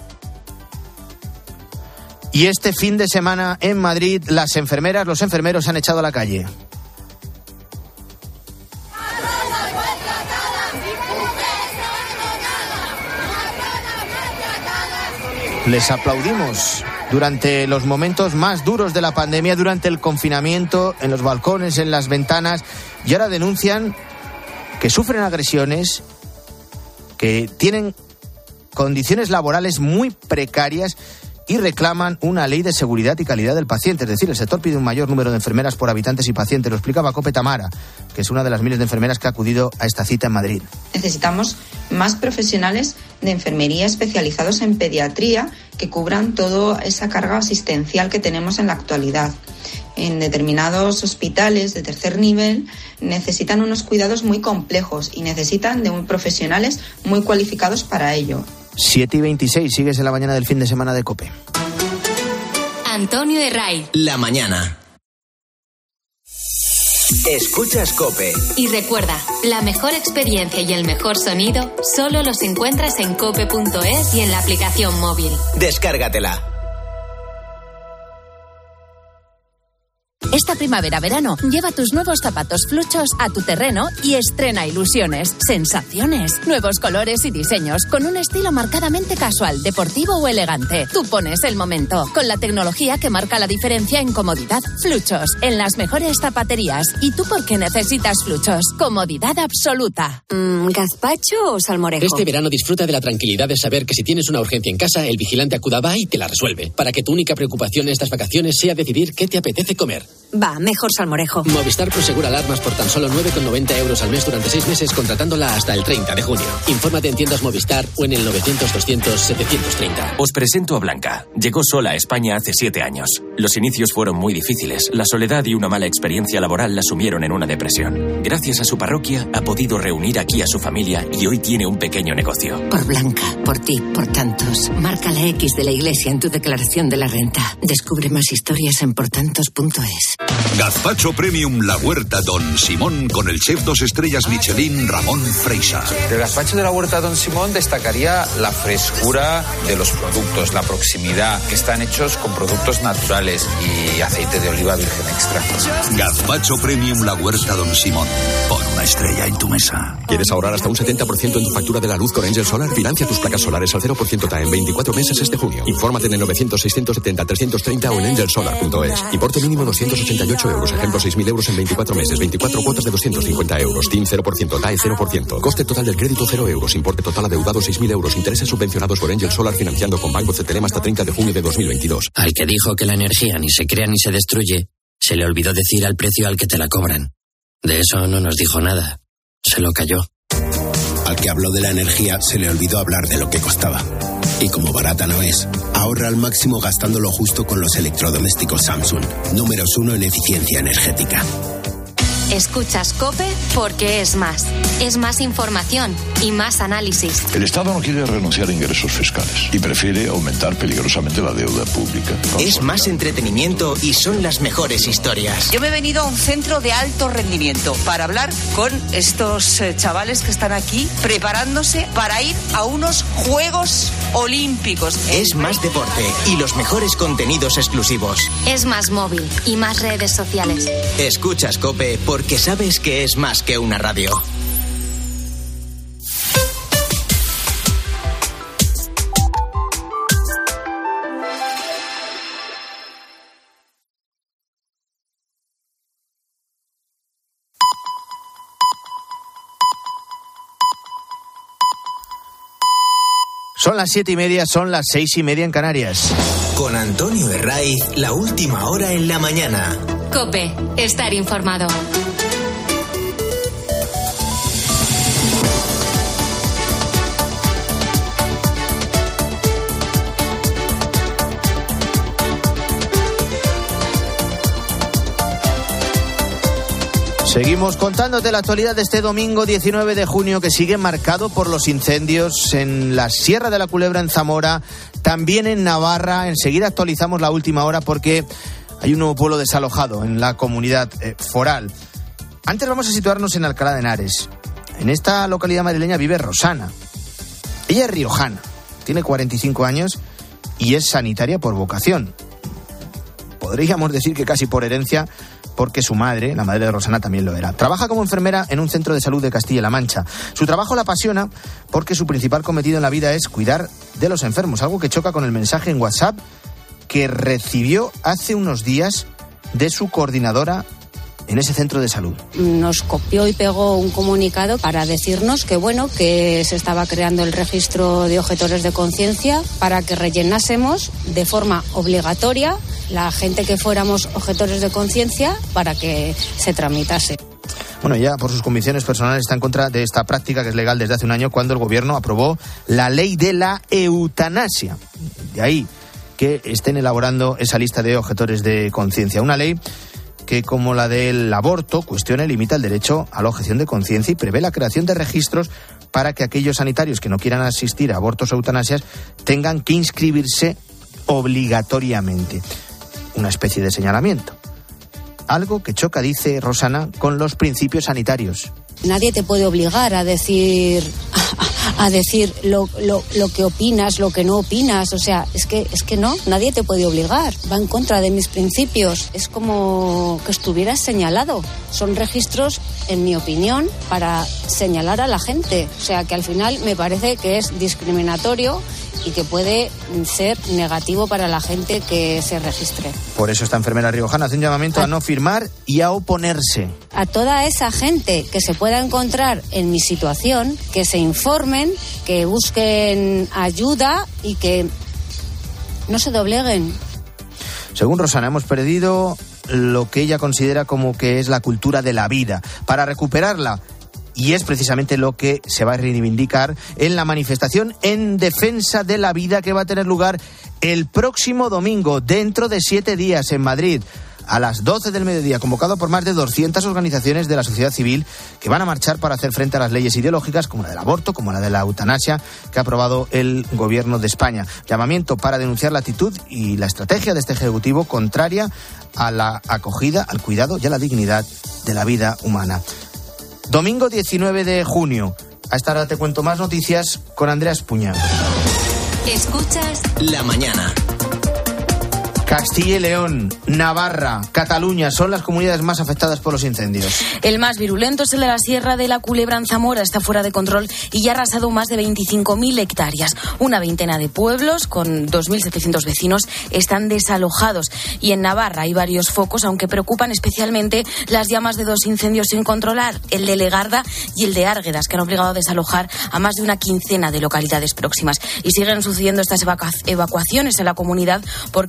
Speaker 1: Y este fin de semana en Madrid, las enfermeras, los enfermeros se han echado a la calle. Les aplaudimos durante los momentos más duros de la pandemia, durante el confinamiento, en los balcones, en las ventanas, y ahora denuncian que sufren agresiones, que tienen condiciones laborales muy precarias y reclaman una ley de seguridad y calidad del paciente. Es decir, el sector pide un mayor número de enfermeras por habitantes y pacientes. Lo explicaba Cope Tamara, que es una de las miles de enfermeras que ha acudido a esta cita en Madrid.
Speaker 23: Necesitamos más profesionales de enfermería especializados en pediatría que cubran toda esa carga asistencial que tenemos en la actualidad. En determinados hospitales de tercer nivel necesitan unos cuidados muy complejos y necesitan de profesionales muy cualificados para ello.
Speaker 1: 7:26, sigues en la mañana del fin de semana de COPE.
Speaker 3: Antonio de Ray.
Speaker 2: La mañana. Escuchas COPE.
Speaker 3: Y recuerda, la mejor experiencia y el mejor sonido solo los encuentras en cope.es y en la aplicación móvil.
Speaker 2: Descárgatela.
Speaker 24: Esta primavera-verano, lleva tus nuevos zapatos Fluchos a tu terreno y estrena ilusiones, sensaciones, nuevos colores y diseños, con un estilo marcadamente casual, deportivo o elegante. Tú pones el momento, con la tecnología que marca la diferencia en comodidad. Fluchos, en las mejores zapaterías. ¿Y tú por qué necesitas Fluchos? Comodidad absoluta.
Speaker 25: ¿Gazpacho o salmorejo?
Speaker 26: Este verano disfruta de la tranquilidad de saber que si tienes una urgencia en casa, el vigilante acuda y te la resuelve, para que tu única preocupación en estas vacaciones sea decidir qué te apetece comer.
Speaker 25: Va, mejor salmorejo.
Speaker 26: Movistar Prosegura Alarmas por tan solo 9,90 € al mes durante 6 meses, contratándola hasta el 30 de junio. Infórmate en tiendas Movistar o en el 900-200-730.
Speaker 27: Os presento a Blanca. Llegó sola a España hace 7 años. Los inicios fueron muy difíciles. La soledad y una mala experiencia laboral la sumieron en una depresión. Gracias a su parroquia, ha podido reunir aquí a su familia y hoy tiene un pequeño negocio.
Speaker 25: Por Blanca, por ti, por tantos. Marca la X de la iglesia en tu declaración de la renta. Descubre más historias en portantos.es.
Speaker 28: Gazpacho Premium La Huerta Don Simón con el chef 2 estrellas Michelin Ramón Freixa.
Speaker 29: Del gazpacho de la Huerta Don Simón destacaría la frescura de los productos, la proximidad, que están hechos con productos naturales y aceite de oliva virgen extra.
Speaker 28: Gazpacho Premium La Huerta Don Simón. Pon una estrella en tu mesa.
Speaker 30: ¿Quieres ahorrar hasta un 70% en tu factura de la luz con Angel Solar? Financia tus placas solares al 0% TAE en 24 meses este junio. Infórmate en el 900-670-330 o en angelsolar.es. Importe mínimo 288 €. Ejemplo, 6.000 € en 24 meses. 24 cuotas de 250 €. TIN 0%. TAE 0%. Coste total del crédito 0 €. Importe total adeudado 6.000 €. Intereses subvencionados por Angel Solar financiando con Banco CTLM hasta 30 de junio de 2022.
Speaker 31: Al que dijo que la energía ni se crea ni se destruye, se le olvidó decir al precio al que te la cobran. De eso no nos dijo nada. Se lo cayó.
Speaker 32: Al que habló de la energía se le olvidó hablar de lo que costaba.
Speaker 8: Y como barata no es, ahorra al máximo gastando lo justo con los electrodomésticos Samsung, números 1 en eficiencia energética.
Speaker 3: Escuchas COPE porque es más. Es más información y más análisis.
Speaker 9: El Estado no quiere renunciar a ingresos fiscales y prefiere aumentar peligrosamente la deuda pública.
Speaker 2: Es más entretenimiento y son las mejores historias.
Speaker 10: Yo me he venido a un centro de alto rendimiento para hablar con estos chavales que están aquí preparándose para ir a unos Juegos Olímpicos.
Speaker 2: Es más deporte y los mejores contenidos exclusivos.
Speaker 3: Es más móvil y más redes sociales.
Speaker 2: Escuchas COPE porque sabes que es más que una radio.
Speaker 1: Son las 7:30, son las 6:30 en Canarias.
Speaker 2: Con Antonio Herraiz, la última hora en la mañana.
Speaker 3: COPE, estar informado.
Speaker 1: Seguimos contándote la actualidad de este domingo 19 de junio que sigue marcado por los incendios en la Sierra de la Culebra, en Zamora, también en Navarra. Enseguida actualizamos la última hora porque hay un nuevo pueblo desalojado en la comunidad foral. Antes vamos a situarnos en Alcalá de Henares. En esta localidad madrileña vive Rosana. Ella es riojana, tiene 45 años y es sanitaria por vocación. Podríamos decir que casi por herencia, porque su madre, la madre de Rosana, también lo era. Trabaja como enfermera en un centro de salud de Castilla-La Mancha. Su trabajo la apasiona porque su principal cometido en la vida es cuidar de los enfermos, algo que choca con el mensaje en WhatsApp que recibió hace unos días de su coordinadora en ese centro de salud.
Speaker 11: Nos copió y pegó un comunicado para decirnos que que se estaba creando el registro de objetores de conciencia para que rellenásemos de forma obligatoria la gente que fuéramos objetores de conciencia para que se tramitase.
Speaker 1: Bueno, ya por sus convicciones personales está en contra de esta práctica que es legal desde hace un año cuando el gobierno aprobó la ley de la eutanasia. De ahí que estén elaborando esa lista de objetores de conciencia. Una ley que, como la del aborto, cuestiona y limita el derecho a la objeción de conciencia y prevé la creación de registros para que aquellos sanitarios que no quieran asistir a abortos o eutanasias tengan que inscribirse obligatoriamente. Una especie de señalamiento. Algo que choca, dice Rosana, con los principios sanitarios.
Speaker 11: Nadie te puede obligar a decir lo que opinas, lo que no opinas. O sea, es que no, nadie te puede obligar. Va en contra de mis principios. Es como que estuvieras señalado. Son registros, en mi opinión, para señalar a la gente. O sea, que al final me parece que es discriminatorio y que puede ser negativo para la gente que se registre.
Speaker 1: Por eso esta enfermera riojana hace un llamamiento a no firmar y a oponerse.
Speaker 11: A toda esa gente que se pueda encontrar en mi situación, que se informen, que busquen ayuda y que no se dobleguen.
Speaker 1: Según Rosana, hemos perdido lo que ella considera como que es la cultura de la vida. Para recuperarla, y es precisamente lo que se va a reivindicar en la manifestación en defensa de la vida que va a tener lugar el próximo domingo, dentro de 7 días, en Madrid, a las 12 del mediodía, convocado por más de 200 organizaciones de la sociedad civil que van a marchar para hacer frente a las leyes ideológicas como la del aborto, como la de la eutanasia que ha aprobado el gobierno de España. Llamamiento para denunciar la actitud y la estrategia de este Ejecutivo contraria a la acogida, al cuidado y a la dignidad de la vida humana. Domingo 19 de junio. A esta hora te cuento más noticias con Andrea Espuña.
Speaker 3: Escuchas
Speaker 2: La mañana.
Speaker 1: Castilla y León, Navarra, Cataluña son las comunidades más afectadas por los incendios.
Speaker 13: El más virulento es el de la Sierra de la Culebra, en Zamora. Está fuera de control y ya ha arrasado más de 25.000 hectáreas. Una veintena de pueblos con 2.700 vecinos están desalojados. Y en Navarra hay varios focos, aunque preocupan especialmente las llamas de 2 incendios sin controlar, el de Legarda y el de Árguedas, que han obligado a desalojar a más de una quincena de localidades próximas. Y siguen sucediendo estas evacuaciones en la comunidad porque hace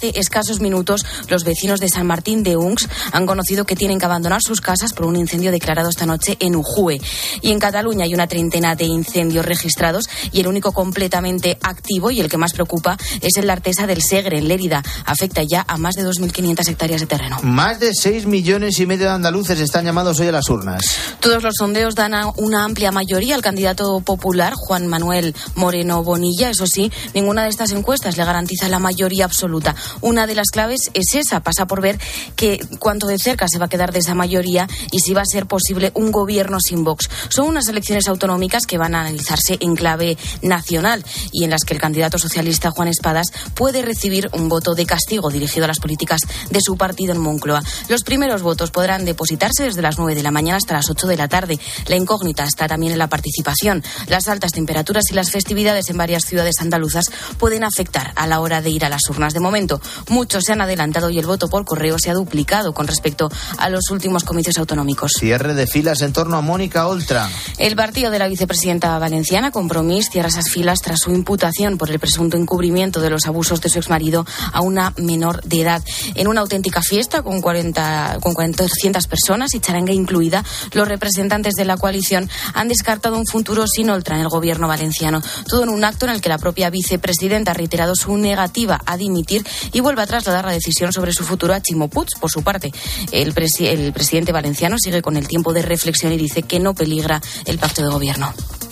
Speaker 13: hace escasos minutos los vecinos de San Martín de Unx han conocido que tienen que abandonar sus casas por un incendio declarado esta noche en Ujue. Y en Cataluña hay una treintena de incendios registrados y el único completamente activo y el que más preocupa es el de Artesa del Segre, en Lérida. Afecta ya a más de 2.500 hectáreas de terreno.
Speaker 1: Más de 6,5 millones de andaluces están llamados hoy a las urnas.
Speaker 13: Todos los sondeos dan a una amplia mayoría al candidato popular, Juan Manuel Moreno Bonilla. Eso sí, ninguna de estas encuestas le garantiza la mayoría absoluta. Una de las claves es esa, pasa por ver cuánto de cerca se va a quedar de esa mayoría y si va a ser posible un gobierno sin Vox. Son unas elecciones autonómicas que van a analizarse en clave nacional y en las que el candidato socialista Juan Espadas puede recibir un voto de castigo dirigido a las políticas de su partido en Moncloa. Los primeros votos podrán depositarse desde las 9 de la mañana hasta las 8 de la tarde. La incógnita está también en la participación. Las altas temperaturas y las festividades en varias ciudades andaluzas pueden afectar a la hora de ir a las urnas. De momento, muchos se han adelantado y el voto por correo se ha duplicado con respecto a los últimos comicios autonómicos.
Speaker 1: Cierre de filas en torno a Mónica Oltra.
Speaker 13: El partido de la vicepresidenta valenciana, Compromís, cierra esas filas tras su imputación por el presunto encubrimiento de los abusos de su exmarido a una menor de edad. En una auténtica fiesta con 400 personas y charanga incluida, los representantes de la coalición han descartado un futuro sin Oltra en el gobierno valenciano. Todo en un acto en el que la propia vicepresidenta ha reiterado su negativa a dimitir y vuelve a trasladar la decisión sobre su futuro a Ximo Puig. Por su parte, el presidente valenciano sigue con el tiempo de reflexión y dice que no peligra el pacto de gobierno.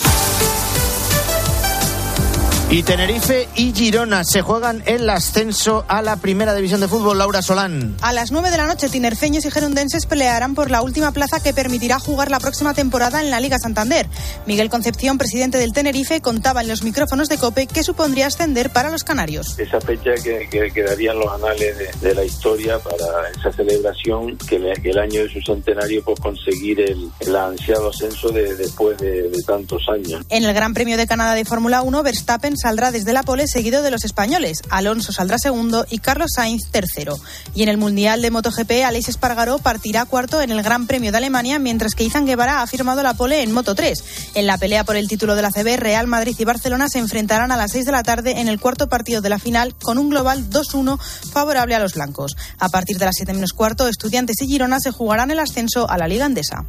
Speaker 1: Y Tenerife y Girona se juegan el ascenso a la primera división de fútbol. Laura Solán.
Speaker 4: A las 9 de la noche, tinerfeños y gerundenses pelearán por la última plaza que permitirá jugar la próxima temporada en la Liga Santander. Miguel Concepción, presidente del Tenerife, contaba en los micrófonos de COPE que supondría ascender para los canarios.
Speaker 12: Esa fecha que quedaría en los anales de la historia para esa celebración, que el año de su centenario, pues conseguir el ansiado ascenso después de tantos años.
Speaker 4: En el Gran Premio de Canadá de Fórmula 1, Verstappen saldrá desde la pole seguido de los españoles. Alonso saldrá segundo y Carlos Sainz tercero. Y en el Mundial de MotoGP, Aleix Espargaró partirá cuarto en el Gran Premio de Alemania, mientras que Izan Guevara ha firmado la pole en Moto3. En la pelea por el título de la ACB, Real Madrid y Barcelona se enfrentarán a las 6 de la tarde en el cuarto partido de la final con un global 2-1 favorable a los blancos. A partir de las 7 menos cuarto, Estudiantes y Girona se jugarán el ascenso a la Liga Endesa.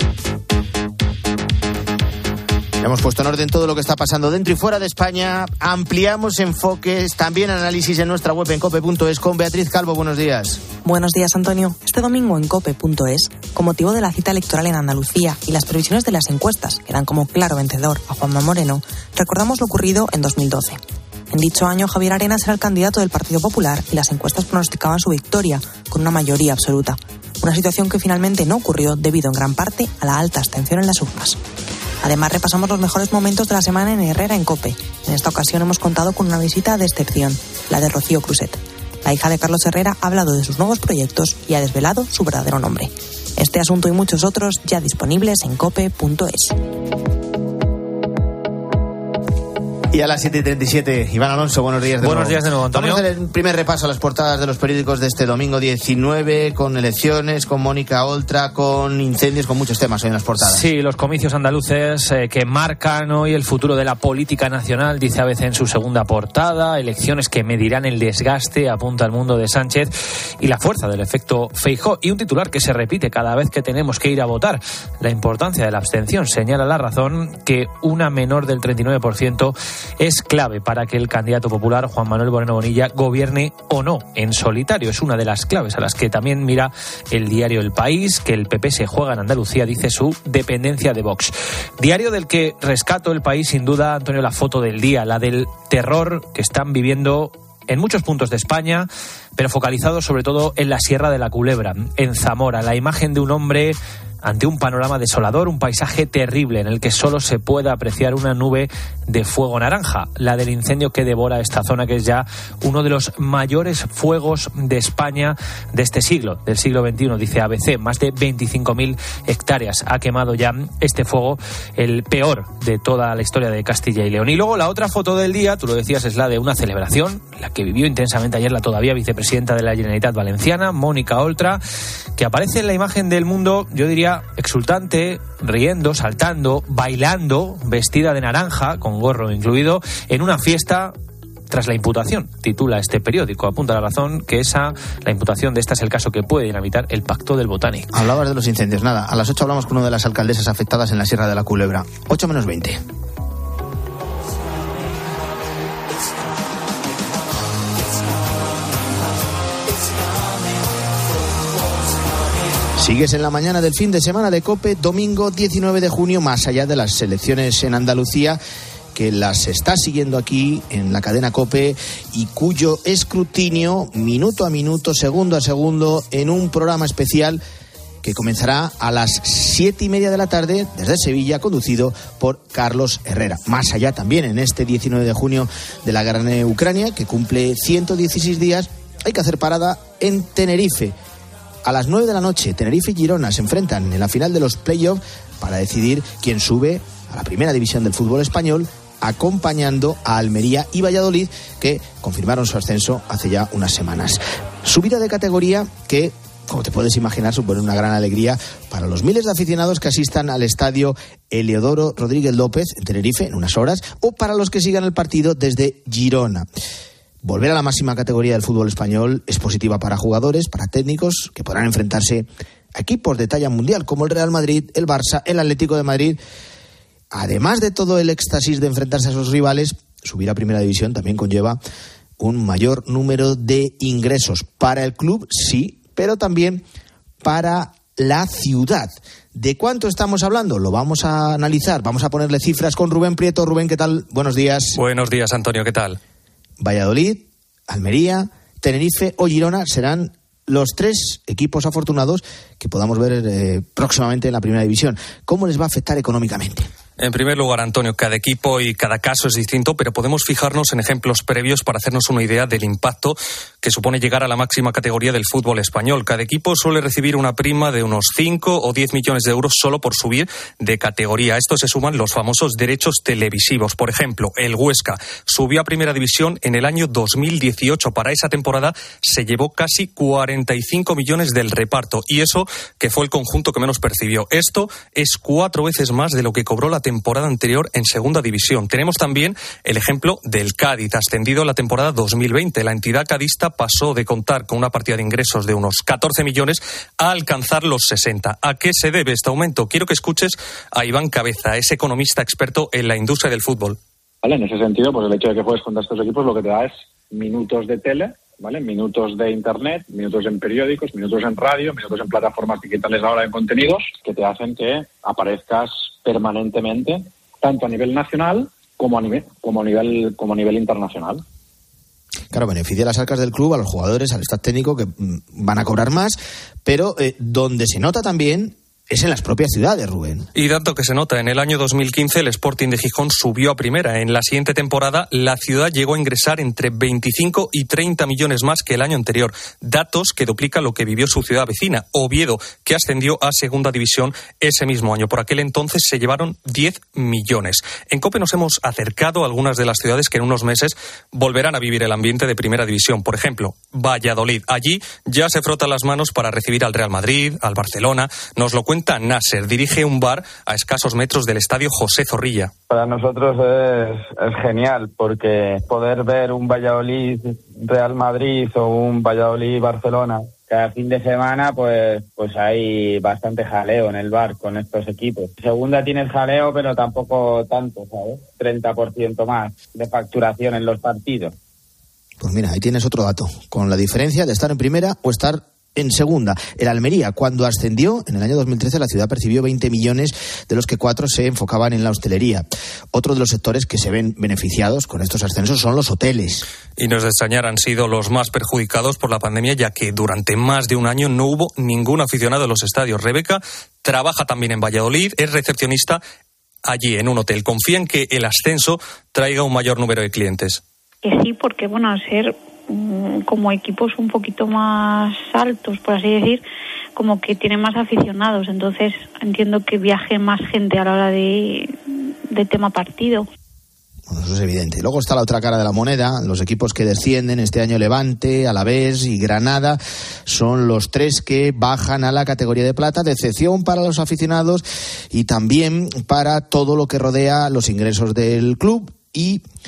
Speaker 1: Hemos puesto en orden todo lo que está pasando dentro y fuera de España. Ampliamos enfoques, también análisis en nuestra web en cope.es con Beatriz Calvo. Buenos días.
Speaker 14: Buenos días, Antonio. Este domingo en cope.es, con motivo de la cita electoral en Andalucía y las previsiones de las encuestas, que dan como claro vencedor a Juanma Moreno, recordamos lo ocurrido en 2012. En dicho año, Javier Arenas era el candidato del Partido Popular y las encuestas pronosticaban su victoria con una mayoría absoluta. Una situación que finalmente no ocurrió debido en gran parte a la alta abstención en las urnas. Además, repasamos los mejores momentos de la semana en Herrera en COPE. En esta ocasión hemos contado con una visita de excepción, la de Rocío Cruzet. La hija de Carlos Herrera ha hablado de sus nuevos proyectos y ha desvelado su verdadero nombre. Este asunto y muchos otros ya disponibles en cope.es.
Speaker 1: Y a las 7:37, Iván Alonso, buenos días de nuevo.
Speaker 15: Buenos días de nuevo, Antonio.
Speaker 1: Vamos a hacer el primer repaso a las portadas de los periódicos de este domingo 19, con elecciones, con Mónica Oltra, con incendios, con muchos temas hoy en las portadas.
Speaker 15: Sí, los comicios andaluces que marcan hoy el futuro de la política nacional, dice ABC en su segunda portada. Elecciones que medirán el desgaste, apunta El Mundo de Sánchez, y la fuerza del efecto Feijóo. Y un titular que se repite cada vez que tenemos que ir a votar: la importancia de la abstención. Señala La Razón que una menor del 39% es clave para que el candidato popular Juan Manuel Moreno Bonilla gobierne o no en solitario. Es una de las claves a las que también mira el diario El País, que el PP se juega en Andalucía, dice su dependencia de Vox. Diario del que rescato El País, sin duda, Antonio, la foto del día, la del terror que están viviendo en muchos puntos de España, pero focalizado sobre todo en la Sierra de la Culebra, en Zamora. La imagen de un hombre ante un panorama desolador, un paisaje terrible en el que solo se puede apreciar una nube de fuego naranja, la del incendio que devora esta zona, que es ya uno de los mayores fuegos de España de este siglo, del siglo XXI, dice ABC. Más de 25.000 hectáreas ha quemado ya este fuego, el peor de toda la historia de Castilla y León. Y luego la otra foto del día, tú lo decías, es la de una celebración, la que vivió intensamente ayer la todavía vicepresidenta de la Generalitat Valenciana, Mónica Oltra, que aparece en la imagen del Mundo, yo diría, exultante, riendo, saltando, bailando, vestida de naranja, con gorro incluido, en una fiesta tras la imputación, titula este periódico. Apunta La Razón que la imputación de esta es el caso que puede dinamitar el pacto del Botánico.
Speaker 1: Hablabas de los incendios. Nada, a las 8 hablamos con una de las alcaldesas afectadas en la Sierra de la Culebra. 8 menos 20. Sigues en la mañana del fin de semana de COPE, domingo 19 de junio, más allá de las elecciones en Andalucía, que las está siguiendo aquí en la cadena COPE y cuyo escrutinio, minuto a minuto, segundo a segundo, en un programa especial que comenzará a las 7:30 de la tarde desde Sevilla, conducido por Carlos Herrera. Más allá también, en este 19 de junio de la guerra en Ucrania, que cumple 116 días, hay que hacer parada en Tenerife. A las 9 de la noche, Tenerife y Girona se enfrentan en la final de los playoffs para decidir quién sube a la primera división del fútbol español, acompañando a Almería y Valladolid, que confirmaron su ascenso hace ya unas semanas. Subida de categoría que, como te puedes imaginar, supone una gran alegría para los miles de aficionados que asistan al estadio Eleodoro Rodríguez López en Tenerife en unas horas, o para los que sigan el partido desde Girona. Volver a la máxima categoría del fútbol español es positiva para jugadores, para técnicos, que podrán enfrentarse a equipos de talla mundial como el Real Madrid, el Barça, el Atlético de Madrid. Además de todo el éxtasis de enfrentarse a sus rivales, subir a Primera División también conlleva un mayor número de ingresos para el club, sí, pero también para la ciudad. ¿De cuánto estamos hablando? Lo vamos a analizar, vamos a ponerle cifras con Rubén Prieto. Rubén, ¿qué tal? Buenos días.
Speaker 5: Buenos días, Antonio, ¿qué tal?
Speaker 1: Valladolid, Almería, Tenerife o Girona serán los 3 equipos afortunados que podamos ver próximamente en la Primera División. ¿Cómo les va a afectar económicamente?
Speaker 5: En primer lugar, Antonio, cada equipo y cada caso es distinto, pero podemos fijarnos en ejemplos previos para hacernos una idea del impacto que supone llegar a la máxima categoría del fútbol español. Cada equipo suele recibir una prima de unos 5 o 10 millones de euros solo por subir de categoría. A esto se suman los famosos derechos televisivos. Por ejemplo, el Huesca subió a Primera División en el año 2018. Para esa temporada se llevó casi 45 millones del reparto, y eso que fue el conjunto que menos percibió. Esto es 4 veces más de lo que cobró la temporada anterior en Segunda División. Tenemos también el ejemplo del Cádiz, ascendido la temporada 2020. La entidad cadista pasó de contar con una partida de ingresos de unos 14 millones a alcanzar los 60. ¿A qué se debe este aumento? Quiero que escuches a Iván Cabeza, es economista experto en la industria del fútbol.
Speaker 6: Vale, en ese sentido, pues el hecho de que juegues contra estos equipos lo que te da es minutos de tele, ¿vale? Minutos de internet, minutos en periódicos, minutos en radio, minutos en plataformas digitales ahora de contenidos, que te hacen que aparezcas permanentemente, tanto a nivel nacional como a nivel internacional.
Speaker 1: Claro, beneficia a las arcas del club, a los jugadores, al staff técnico, que van a cobrar más, pero donde se nota también es en las propias ciudades, Rubén.
Speaker 5: Y tanto que se nota, en el año 2015 el Sporting de Gijón subió a Primera. En la siguiente temporada la ciudad llegó a ingresar entre 25 y 30 millones más que el año anterior. Datos que duplican lo que vivió su ciudad vecina, Oviedo, que ascendió a Segunda División ese mismo año. Por aquel entonces se llevaron 10 millones. En COPE nos hemos acercado a algunas de las ciudades que en unos meses volverán a vivir el ambiente de Primera División. Por ejemplo, Valladolid. Allí ya se frotan las manos para recibir al Real Madrid, al Barcelona. Nos lo cuenta Nasser, dirige un bar a escasos metros del estadio José Zorrilla.
Speaker 7: Para nosotros es genial, porque poder ver un Valladolid Real Madrid o un Valladolid Barcelona cada fin de semana, pues hay bastante jaleo en el bar con estos equipos. Segunda tienes jaleo, pero tampoco tanto, ¿sabes? 30% más de facturación en los partidos.
Speaker 1: Pues mira, ahí tienes otro dato, con la diferencia de estar en primera o estar en segunda. El Almería, cuando ascendió en el año 2013, la ciudad percibió 20 millones, de los que 4 se enfocaban en la hostelería. Otro de los sectores que se ven beneficiados con estos ascensos son los hoteles.
Speaker 5: Y no es de extrañar, han sido los más perjudicados por la pandemia, ya que durante más de un año no hubo ningún aficionado en los estadios. Rebeca trabaja también en Valladolid, es recepcionista allí en un hotel. Confía en que el ascenso traiga un mayor número de clientes.
Speaker 16: Que sí, porque al ser como equipos un poquito más altos, por así decir, como que tienen más aficionados, entonces entiendo que viaje más gente a la hora de tema partido.
Speaker 1: Bueno, eso es evidente. Luego está la otra cara de la moneda. Los equipos que descienden este año, Levante, Alavés y Granada, son los 3 que bajan a la categoría de plata. Decepción para los aficionados y también para todo lo que rodea los ingresos del club y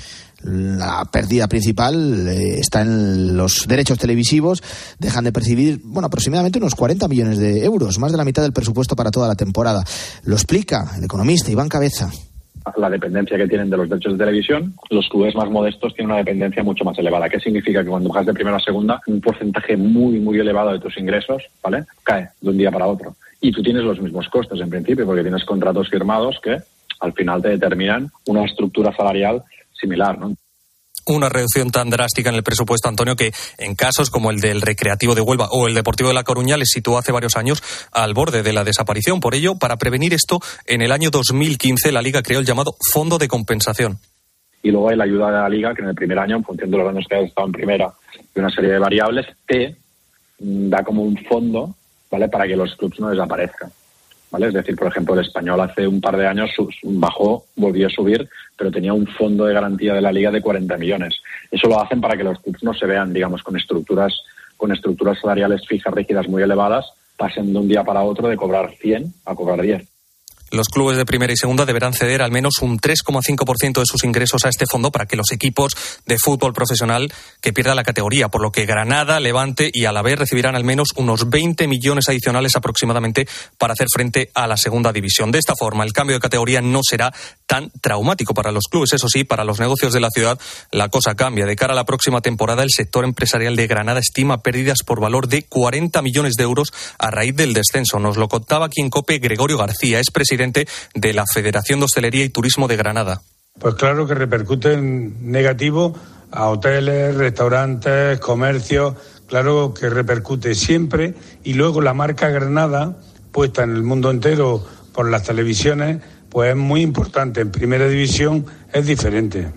Speaker 1: La pérdida principal está en los derechos televisivos. Dejan de percibir, aproximadamente unos 40 millones de euros, más de la mitad del presupuesto para toda la temporada. Lo explica el economista Iván Cabeza.
Speaker 6: La dependencia que tienen de los derechos de televisión, los clubes más modestos tienen una dependencia mucho más elevada. ¿Qué significa? Que cuando bajas de primera a segunda, un porcentaje muy, muy elevado de tus ingresos, ¿vale?, cae de un día para otro. Y tú tienes los mismos costes, en principio, porque tienes contratos firmados que al final te determinan una estructura salarial similar, ¿no?
Speaker 5: Una reducción tan drástica en el presupuesto, Antonio, que en casos como el del Recreativo de Huelva o el Deportivo de La Coruña les situó hace varios años al borde de la desaparición. Por ello, para prevenir esto, en el año 2015 la Liga creó el llamado Fondo de Compensación.
Speaker 6: Y luego hay la ayuda de la Liga, que en el primer año, en función de los años que hayas estado en primera y una serie de variables, te da como un fondo, ¿vale?, para que los clubes no desaparezcan, ¿vale? Es decir, por ejemplo, el Español hace un par de años bajó, volvió a subir, pero tenía un fondo de garantía de la Liga de 40 millones. Eso lo hacen para que los clubes no se vean, digamos, con estructuras salariales fijas, rígidas, muy elevadas, pasen de un día para otro de cobrar 100 a cobrar 10.
Speaker 5: Los clubes de primera y segunda deberán ceder al menos un 3,5% de sus ingresos a este fondo para que los equipos de fútbol profesional que pierdan la categoría, por lo que Granada, Levante y Alavés recibirán al menos unos 20 millones adicionales aproximadamente para hacer frente a la segunda división. De esta forma, el cambio de categoría no será tan traumático para los clubes. Eso sí, para los negocios de la ciudad la cosa cambia. De cara a la próxima temporada, el sector empresarial de Granada estima pérdidas por valor de 40 millones de euros a raíz del descenso. Nos lo contaba aquí en COPE Gregorio García, es presidente de la Federación de Hostelería y Turismo de Granada.
Speaker 17: Pues claro que repercute en negativo a hoteles, restaurantes, comercios, claro que repercute siempre, y luego la marca Granada, puesta en el mundo entero por las televisiones, pues es muy importante. En primera división es diferente.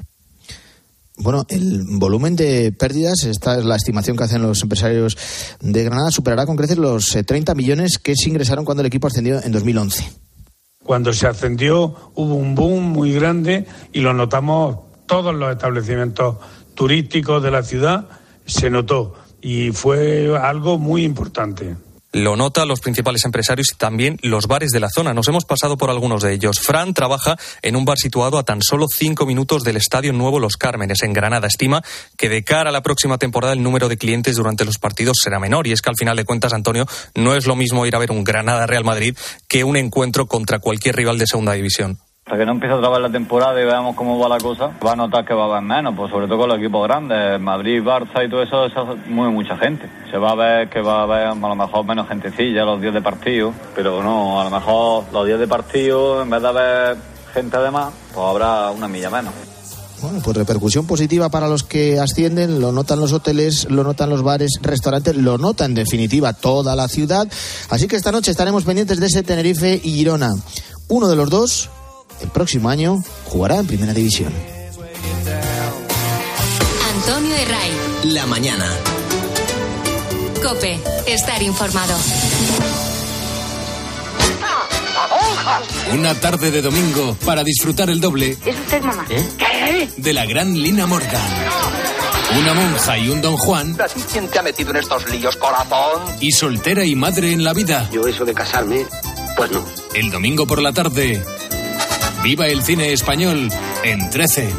Speaker 1: Bueno, el volumen de pérdidas, esta es la estimación que hacen los empresarios de Granada, superará con creces los 30 millones que se ingresaron cuando el equipo ascendió en 2011.
Speaker 17: Cuando se ascendió hubo un boom muy grande y lo notamos todos los establecimientos turísticos de la ciudad, se notó y fue algo muy importante.
Speaker 5: Lo notan los principales empresarios y también los bares de la zona. Nos hemos pasado por algunos de ellos. Fran trabaja en un bar situado a tan solo 5 minutos del Estadio Nuevo Los Cármenes, en Granada. Estima que de cara a la próxima temporada el número de clientes durante los partidos será menor. Y es que al final de cuentas, Antonio, no es lo mismo ir a ver un Granada-Real Madrid que un encuentro contra cualquier rival de segunda división.
Speaker 18: Hasta que no empiece otra vez la temporada y veamos cómo va la cosa, va a notar que va a haber menos, pues sobre todo con los equipos grandes, Madrid, Barça y todo eso mueve mucha gente. Se va a ver que va a haber a lo mejor menos gentecilla los días de partido, pero no, a lo mejor los días de partido, en vez de haber gente de más, pues habrá una milla menos.
Speaker 1: Bueno, pues repercusión positiva para los que ascienden, lo notan los hoteles, lo notan los bares, restaurantes, lo nota en definitiva toda la ciudad. Así que esta noche estaremos pendientes de ese Tenerife y Girona. Uno de los dos, el próximo año, jugará en Primera División.
Speaker 3: Antonio Herray.
Speaker 2: La mañana.
Speaker 3: COPE. Estar informado.
Speaker 19: Una tarde de domingo para disfrutar el doble.
Speaker 20: ¿Es usted mamá?
Speaker 19: ¿Qué? De la gran Lina Morgan. Una monja y un don Juan.
Speaker 20: ¿A ti quién te ha metido en estos líos, corazón?
Speaker 19: Y soltera y madre en la vida.
Speaker 20: Yo eso de casarme, pues no.
Speaker 19: El domingo por la tarde, viva el cine español en 13.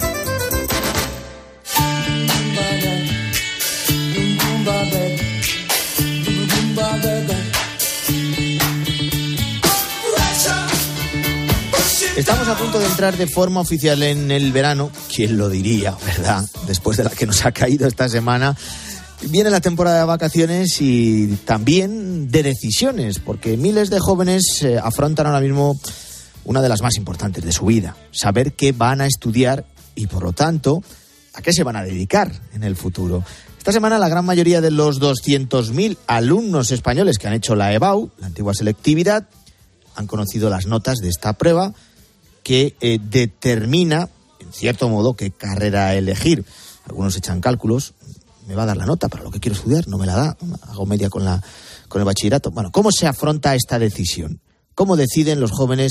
Speaker 1: Estamos a punto de entrar de forma oficial en el verano. ¿Quién lo diría, verdad? Después de la que nos ha caído esta semana. Viene la temporada de vacaciones y también de decisiones, porque miles de jóvenes afrontan ahora mismo una de las más importantes de su vida. Saber qué van a estudiar y, por lo tanto, a qué se van a dedicar en el futuro. Esta semana la gran mayoría de los 200.000 alumnos españoles que han hecho la EBAU, la antigua selectividad, han conocido las notas de esta prueba que determina, en cierto modo, qué carrera elegir. Algunos echan cálculos, me va a dar la nota para lo que quiero estudiar, no me la da, hago media con el bachillerato. Bueno, ¿cómo se afronta esta decisión? ¿Cómo deciden los jóvenes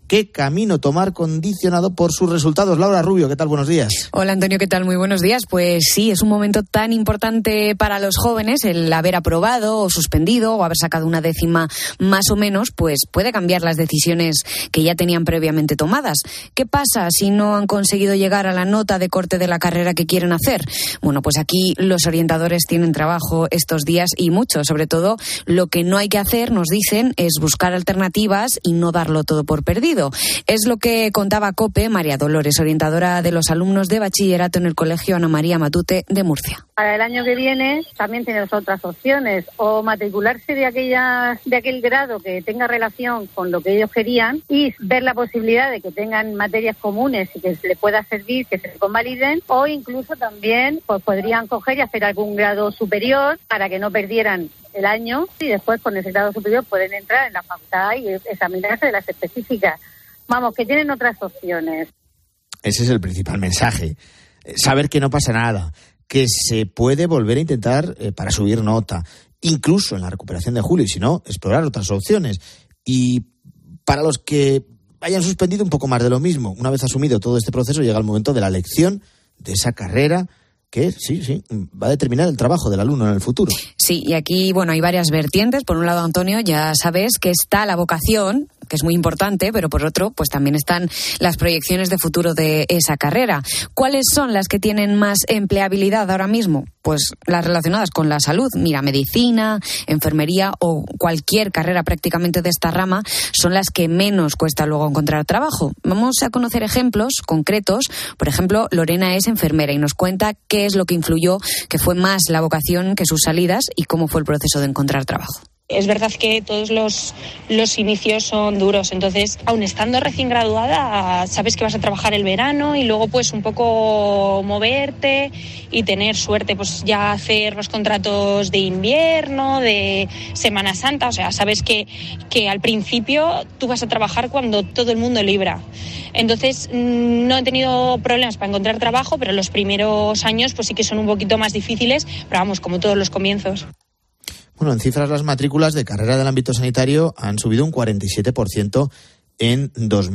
Speaker 1: qué camino tomar condicionado por sus resultados. Laura Rubio, ¿qué tal? Buenos días.
Speaker 21: Hola Antonio, ¿qué tal? Muy buenos días. Pues sí, es un momento tan importante para los jóvenes el haber aprobado o suspendido o haber sacado una décima más o menos, pues puede cambiar las decisiones que ya tenían previamente tomadas. ¿Qué pasa si no han conseguido llegar a la nota de corte de la carrera que quieren hacer? Bueno, pues aquí los orientadores tienen trabajo estos días y mucho. Sobre todo, lo que no hay que hacer, nos dicen, es buscar alternativas y no darlo todo por perdido. Es lo que contaba COPE María Dolores, orientadora de los alumnos de bachillerato en el Colegio Ana María Matute de Murcia.
Speaker 22: Para el año que viene también tienes otras opciones, o matricularse de aquel grado que tenga relación con lo que ellos querían y ver la posibilidad de que tengan materias comunes y que se les pueda servir, que se convaliden, o incluso también pues podrían coger y hacer algún grado superior para que no perdieran el año y después con ese grado superior pueden entrar en la facultad y examinarse de las específicas. Vamos, que tienen otras opciones.
Speaker 1: Ese es el principal mensaje. Saber que no pasa nada, que se puede volver a intentar para subir nota, incluso en la recuperación de julio, y si no, explorar otras opciones. Y para los que hayan suspendido, un poco más de lo mismo. Una vez asumido todo este proceso, llega el momento de la elección de esa carrera que sí, va a determinar el trabajo del alumno en el futuro.
Speaker 21: Sí, y aquí, bueno, hay varias vertientes. Por un lado, Antonio, ya sabes que está la vocación, que es muy importante, pero por otro, pues también están las proyecciones de futuro de esa carrera. ¿Cuáles son las que tienen más empleabilidad ahora mismo? Pues las relacionadas con la salud. Mira, medicina, enfermería o cualquier carrera prácticamente de esta rama son las que menos cuesta luego encontrar trabajo. Vamos a conocer ejemplos concretos. Por ejemplo, Lorena es enfermera y nos cuenta qué es lo que influyó, que fue más la vocación que sus salidas y cómo fue el proceso de encontrar trabajo.
Speaker 23: Es verdad que todos los inicios son duros, entonces, aun estando recién graduada, sabes que vas a trabajar el verano y luego pues un poco moverte y tener suerte, pues ya hacer los contratos de invierno, de Semana Santa, o sea, sabes que al principio tú vas a trabajar cuando todo el mundo libra. Entonces, no he tenido problemas para encontrar trabajo, pero los primeros años pues sí que son un poquito más difíciles, pero vamos, como todos los comienzos.
Speaker 1: Bueno, en cifras, las matrículas de carrera del ámbito sanitario han subido un 47% en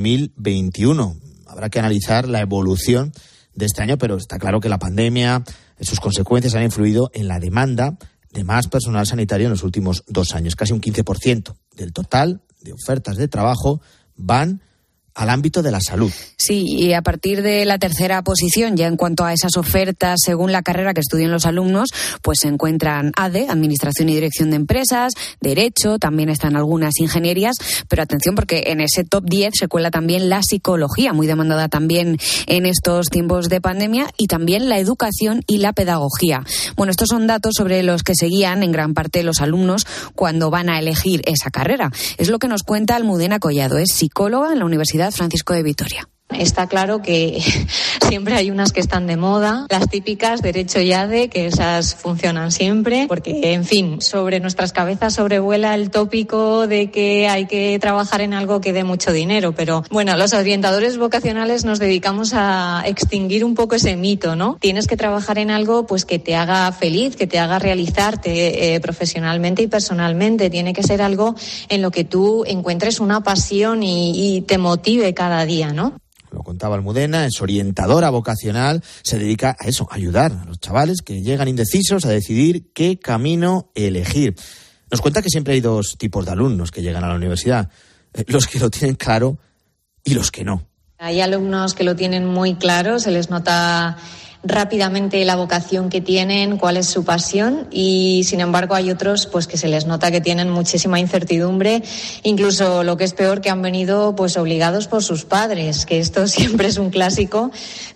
Speaker 1: 2021. Habrá que analizar la evolución de este año, pero está claro que la pandemia, sus consecuencias han influido en la demanda de más personal sanitario en los últimos 2 años. Casi un 15% del total de ofertas de trabajo van al ámbito de la salud.
Speaker 21: Sí, y a partir de la tercera posición, ya en cuanto a esas ofertas, según la carrera que estudian los alumnos, pues se encuentran ADE, Administración y Dirección de Empresas, Derecho, también están algunas ingenierías, pero atención porque en ese top 10 se cuela también la psicología, muy demandada también en estos tiempos de pandemia, y también la educación y la pedagogía. Bueno, estos son datos sobre los que se guían en gran parte los alumnos cuando van a elegir esa carrera. Es lo que nos cuenta Almudena Collado, es psicóloga en la Universidad Francisco de Vitoria.
Speaker 24: Está claro que siempre hay unas que están de moda, las típicas Derecho y ADE, que esas funcionan siempre, porque, en fin, sobre nuestras cabezas sobrevuela el tópico de que hay que trabajar en algo que dé mucho dinero, pero bueno, los orientadores vocacionales nos dedicamos a extinguir un poco ese mito, ¿no? Tienes que trabajar en algo pues que te haga feliz, que te haga realizarte profesionalmente y personalmente. Tiene que ser algo en lo que tú encuentres una pasión y te motive cada día, ¿no?
Speaker 1: Lo contaba Almudena, es orientadora vocacional, se dedica a eso, a ayudar a los chavales que llegan indecisos a decidir qué camino elegir. Nos cuenta que siempre hay 2 tipos de alumnos que llegan a la universidad, los que lo tienen claro y los que no.
Speaker 24: Hay alumnos que lo tienen muy claro, se les nota rápidamente la vocación que tienen, cuál es su pasión, y sin embargo hay otros pues que se les nota que tienen muchísima incertidumbre, incluso lo que es peor, que han venido pues obligados por sus padres, que esto siempre es un clásico,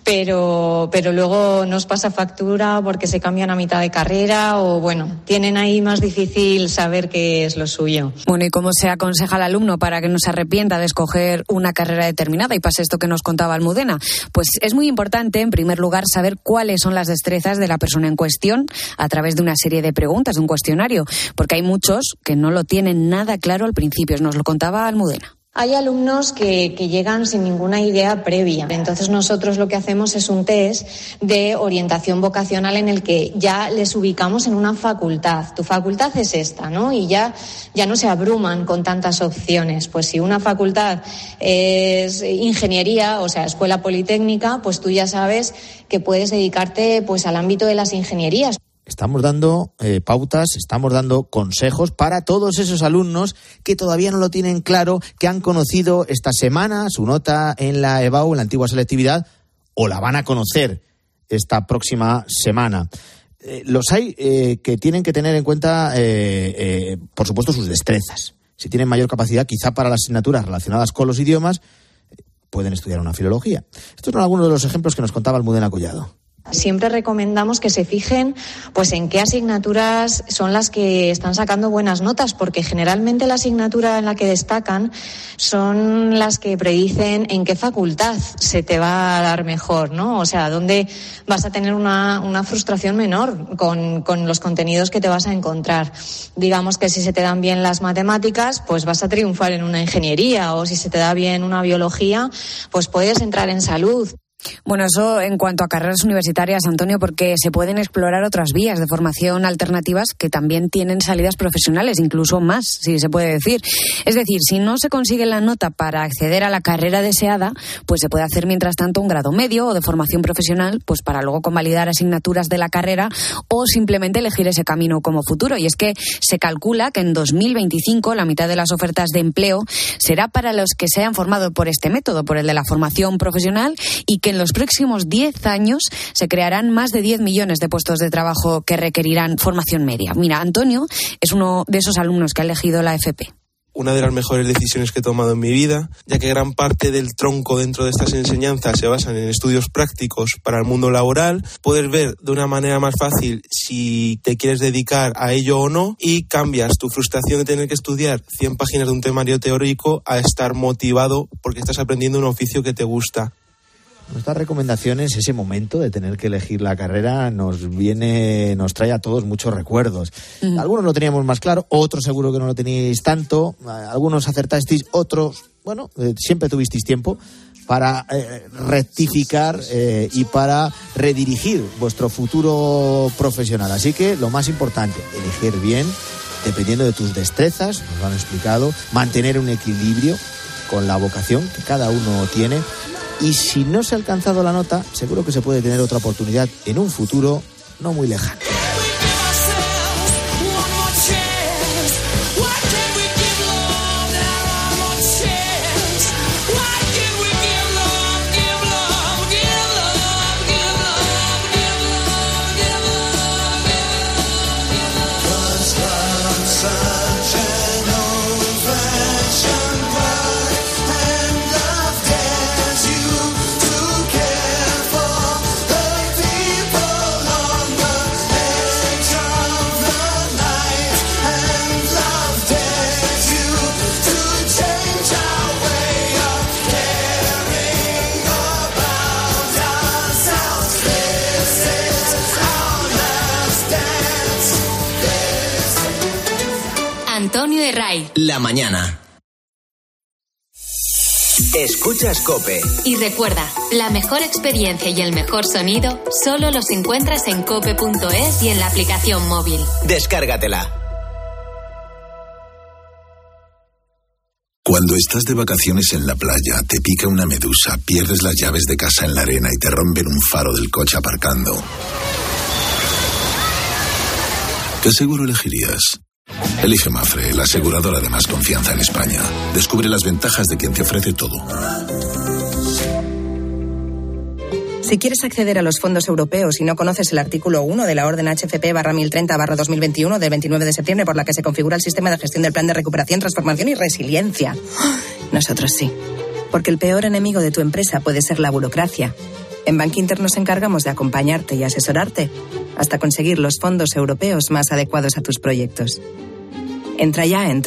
Speaker 24: pero luego nos pasa factura porque se cambian a mitad de carrera o bueno, tienen ahí más difícil saber qué es lo suyo.
Speaker 21: Bueno, ¿y cómo se aconseja al alumno para que no se arrepienta de escoger una carrera determinada y pase esto que nos contaba Almudena? Pues es muy importante, en primer lugar, saber cuáles son las destrezas de la persona en cuestión a través de una serie de preguntas, de un cuestionario, porque hay muchos que no lo tienen nada claro al principio. Nos lo contaba Almudena.
Speaker 24: Hay alumnos que llegan sin ninguna idea previa. Entonces nosotros lo que hacemos es un test de orientación vocacional en el que ya les ubicamos en una facultad. Tu facultad es esta, ¿no? Y ya no se abruman con tantas opciones. Pues si una facultad es ingeniería, o sea, escuela politécnica, pues tú ya sabes que puedes dedicarte pues al ámbito de las ingenierías.
Speaker 1: Estamos dando pautas, estamos dando consejos para todos esos alumnos que todavía no lo tienen claro, que han conocido esta semana su nota en la EBAU, en la antigua selectividad, o la van a conocer esta próxima semana. Los hay que tienen que tener en cuenta, por supuesto, sus destrezas. Si tienen mayor capacidad, quizá para las asignaturas relacionadas con los idiomas, pueden estudiar una filología. Estos son algunos de los ejemplos que nos contaba Almudena Collado.
Speaker 24: Siempre recomendamos que se fijen pues en qué asignaturas son las que están sacando buenas notas, porque generalmente la asignatura en la que destacan son las que predicen en qué facultad se te va a dar mejor, ¿no? O sea, dónde vas a tener una frustración menor con los contenidos que te vas a encontrar. Digamos que si se te dan bien las matemáticas, pues vas a triunfar en una ingeniería, o si se te da bien una biología, pues puedes entrar en salud.
Speaker 21: Bueno, eso en cuanto a carreras universitarias, Antonio, porque se pueden explorar otras vías de formación alternativas que también tienen salidas profesionales, incluso más, si se puede decir. Es decir, si no se consigue la nota para acceder a la carrera deseada, pues se puede hacer mientras tanto un grado medio o de formación profesional, pues para luego convalidar asignaturas de la carrera o simplemente elegir ese camino como futuro. Y es que se calcula que en 2025 la mitad de las ofertas de empleo será para los que se hayan formado por este método, por el de la formación profesional, y que en los próximos 10 años se crearán más de 10 millones de puestos de trabajo que requerirán formación media. Mira, Antonio es uno de esos alumnos que ha elegido la FP.
Speaker 8: Una de las mejores decisiones que he tomado en mi vida, ya que gran parte del tronco dentro de estas enseñanzas se basan en estudios prácticos para el mundo laboral. Puedes ver de una manera más fácil si te quieres dedicar a ello o no, y cambias tu frustración de tener que estudiar 100 páginas de un temario teórico a estar motivado porque estás aprendiendo un oficio que te gusta.
Speaker 1: Nuestras recomendaciones, ese momento de tener que elegir la carrera nos trae a todos muchos recuerdos. Algunos lo teníamos más claro, otros seguro que no lo teníais tanto, algunos acertasteis, otros, bueno, siempre tuvisteis tiempo para rectificar y para redirigir vuestro futuro profesional. Así que lo más importante, elegir bien, dependiendo de tus destrezas, nos lo han explicado, mantener un equilibrio con la vocación que cada uno tiene. Y si no se ha alcanzado la nota, seguro que se puede tener otra oportunidad en un futuro no muy lejano.
Speaker 3: Antonio Herray.
Speaker 2: La mañana. Escuchas COPE.
Speaker 3: Y recuerda, la mejor experiencia y el mejor sonido solo los encuentras en cope.es y en la aplicación móvil.
Speaker 2: Descárgatela.
Speaker 9: Cuando estás de vacaciones en la playa, te pica una medusa, pierdes las llaves de casa en la arena y te rompen un faro del coche aparcando. ¿Qué seguro elegirías? Elige Mafre, la aseguradora de más confianza en España. Descubre las ventajas de quien te ofrece todo.
Speaker 10: Si quieres acceder a los fondos europeos y no conoces el artículo 1 de la orden HFP/1030/2021 del 29 de septiembre por la que se configura el sistema de gestión del Plan de Recuperación, Transformación y Resiliencia. Nosotros sí. Porque el peor enemigo de tu empresa puede ser la burocracia. En Bankinter nos encargamos de acompañarte y asesorarte hasta conseguir los fondos europeos más adecuados a tus proyectos. Entra ya en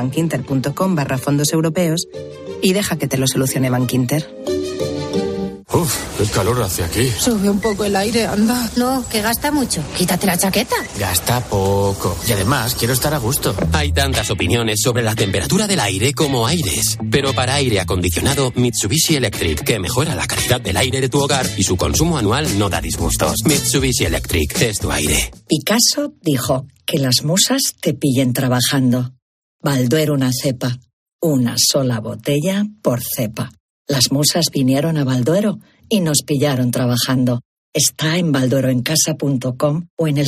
Speaker 10: www.bankinter.com/fondos europeos y deja que te lo solucione Bankinter.
Speaker 4: Uf, qué calor hace aquí.
Speaker 11: Sube un poco el aire, anda.
Speaker 12: No, que gasta mucho. Quítate la chaqueta.
Speaker 4: Gasta poco. Y además, quiero estar a gusto.
Speaker 13: Hay tantas opiniones sobre la temperatura del aire como aires. Pero para aire acondicionado, Mitsubishi Electric, que mejora la calidad del aire de tu hogar y su consumo anual no da disgustos. Mitsubishi Electric es tu aire.
Speaker 25: Picasso dijo que las musas te pillen trabajando. Balduero una cepa. Una sola botella por cepa. Las musas vinieron a Balduero y nos pillaron trabajando. Está en baldueroencasa.com o en el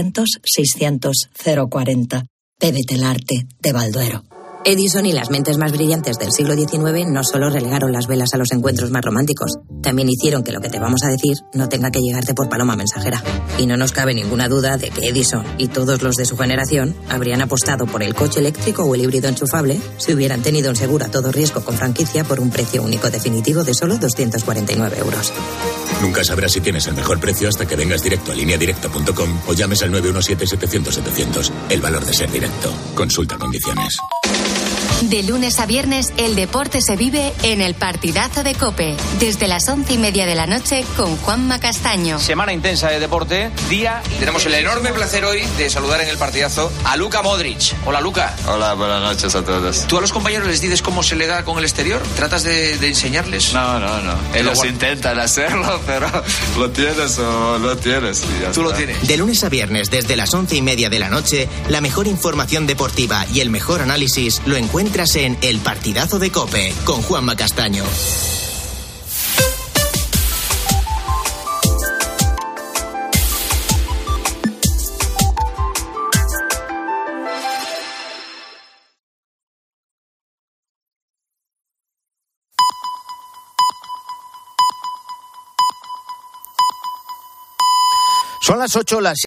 Speaker 25: 600-600-040. Bébete el arte de Balduero.
Speaker 24: Edison y las mentes más brillantes del siglo XIX no solo relegaron las velas a los encuentros más románticos, también hicieron que lo que te vamos a decir no tenga que llegarte por paloma mensajera. Y no nos cabe ninguna duda de que Edison y todos los de su generación habrían apostado por el coche eléctrico o el híbrido enchufable si hubieran tenido un seguro a todo riesgo con franquicia por un precio único definitivo de solo 249 euros.
Speaker 9: Nunca sabrás si tienes el mejor precio hasta que vengas directo a lineadirecta.com o llames al 917-700-700. El valor de ser directo. Consulta condiciones.
Speaker 3: De lunes a viernes, el deporte se vive en el partidazo de COPE. Desde las 11:30 de la noche con Juanma Castaño.
Speaker 26: Semana intensa de deporte, día. Tenemos el enorme placer hoy de saludar en el partidazo a Luka Modric. Hola, Luka.
Speaker 27: Hola, buenas noches a todos.
Speaker 26: ¿Tú a los compañeros les dices cómo se le da con el exterior? ¿Tratas de enseñarles?
Speaker 27: No. Ellos intentan hacerlo, pero lo tienes o lo tienes.
Speaker 26: Tú lo tienes.
Speaker 2: De lunes a viernes, desde las 11:30 de la noche, la mejor información deportiva y el mejor análisis lo encuentras en El Partidazo de COPE, con Juanma Castaño.
Speaker 1: Son las 8, las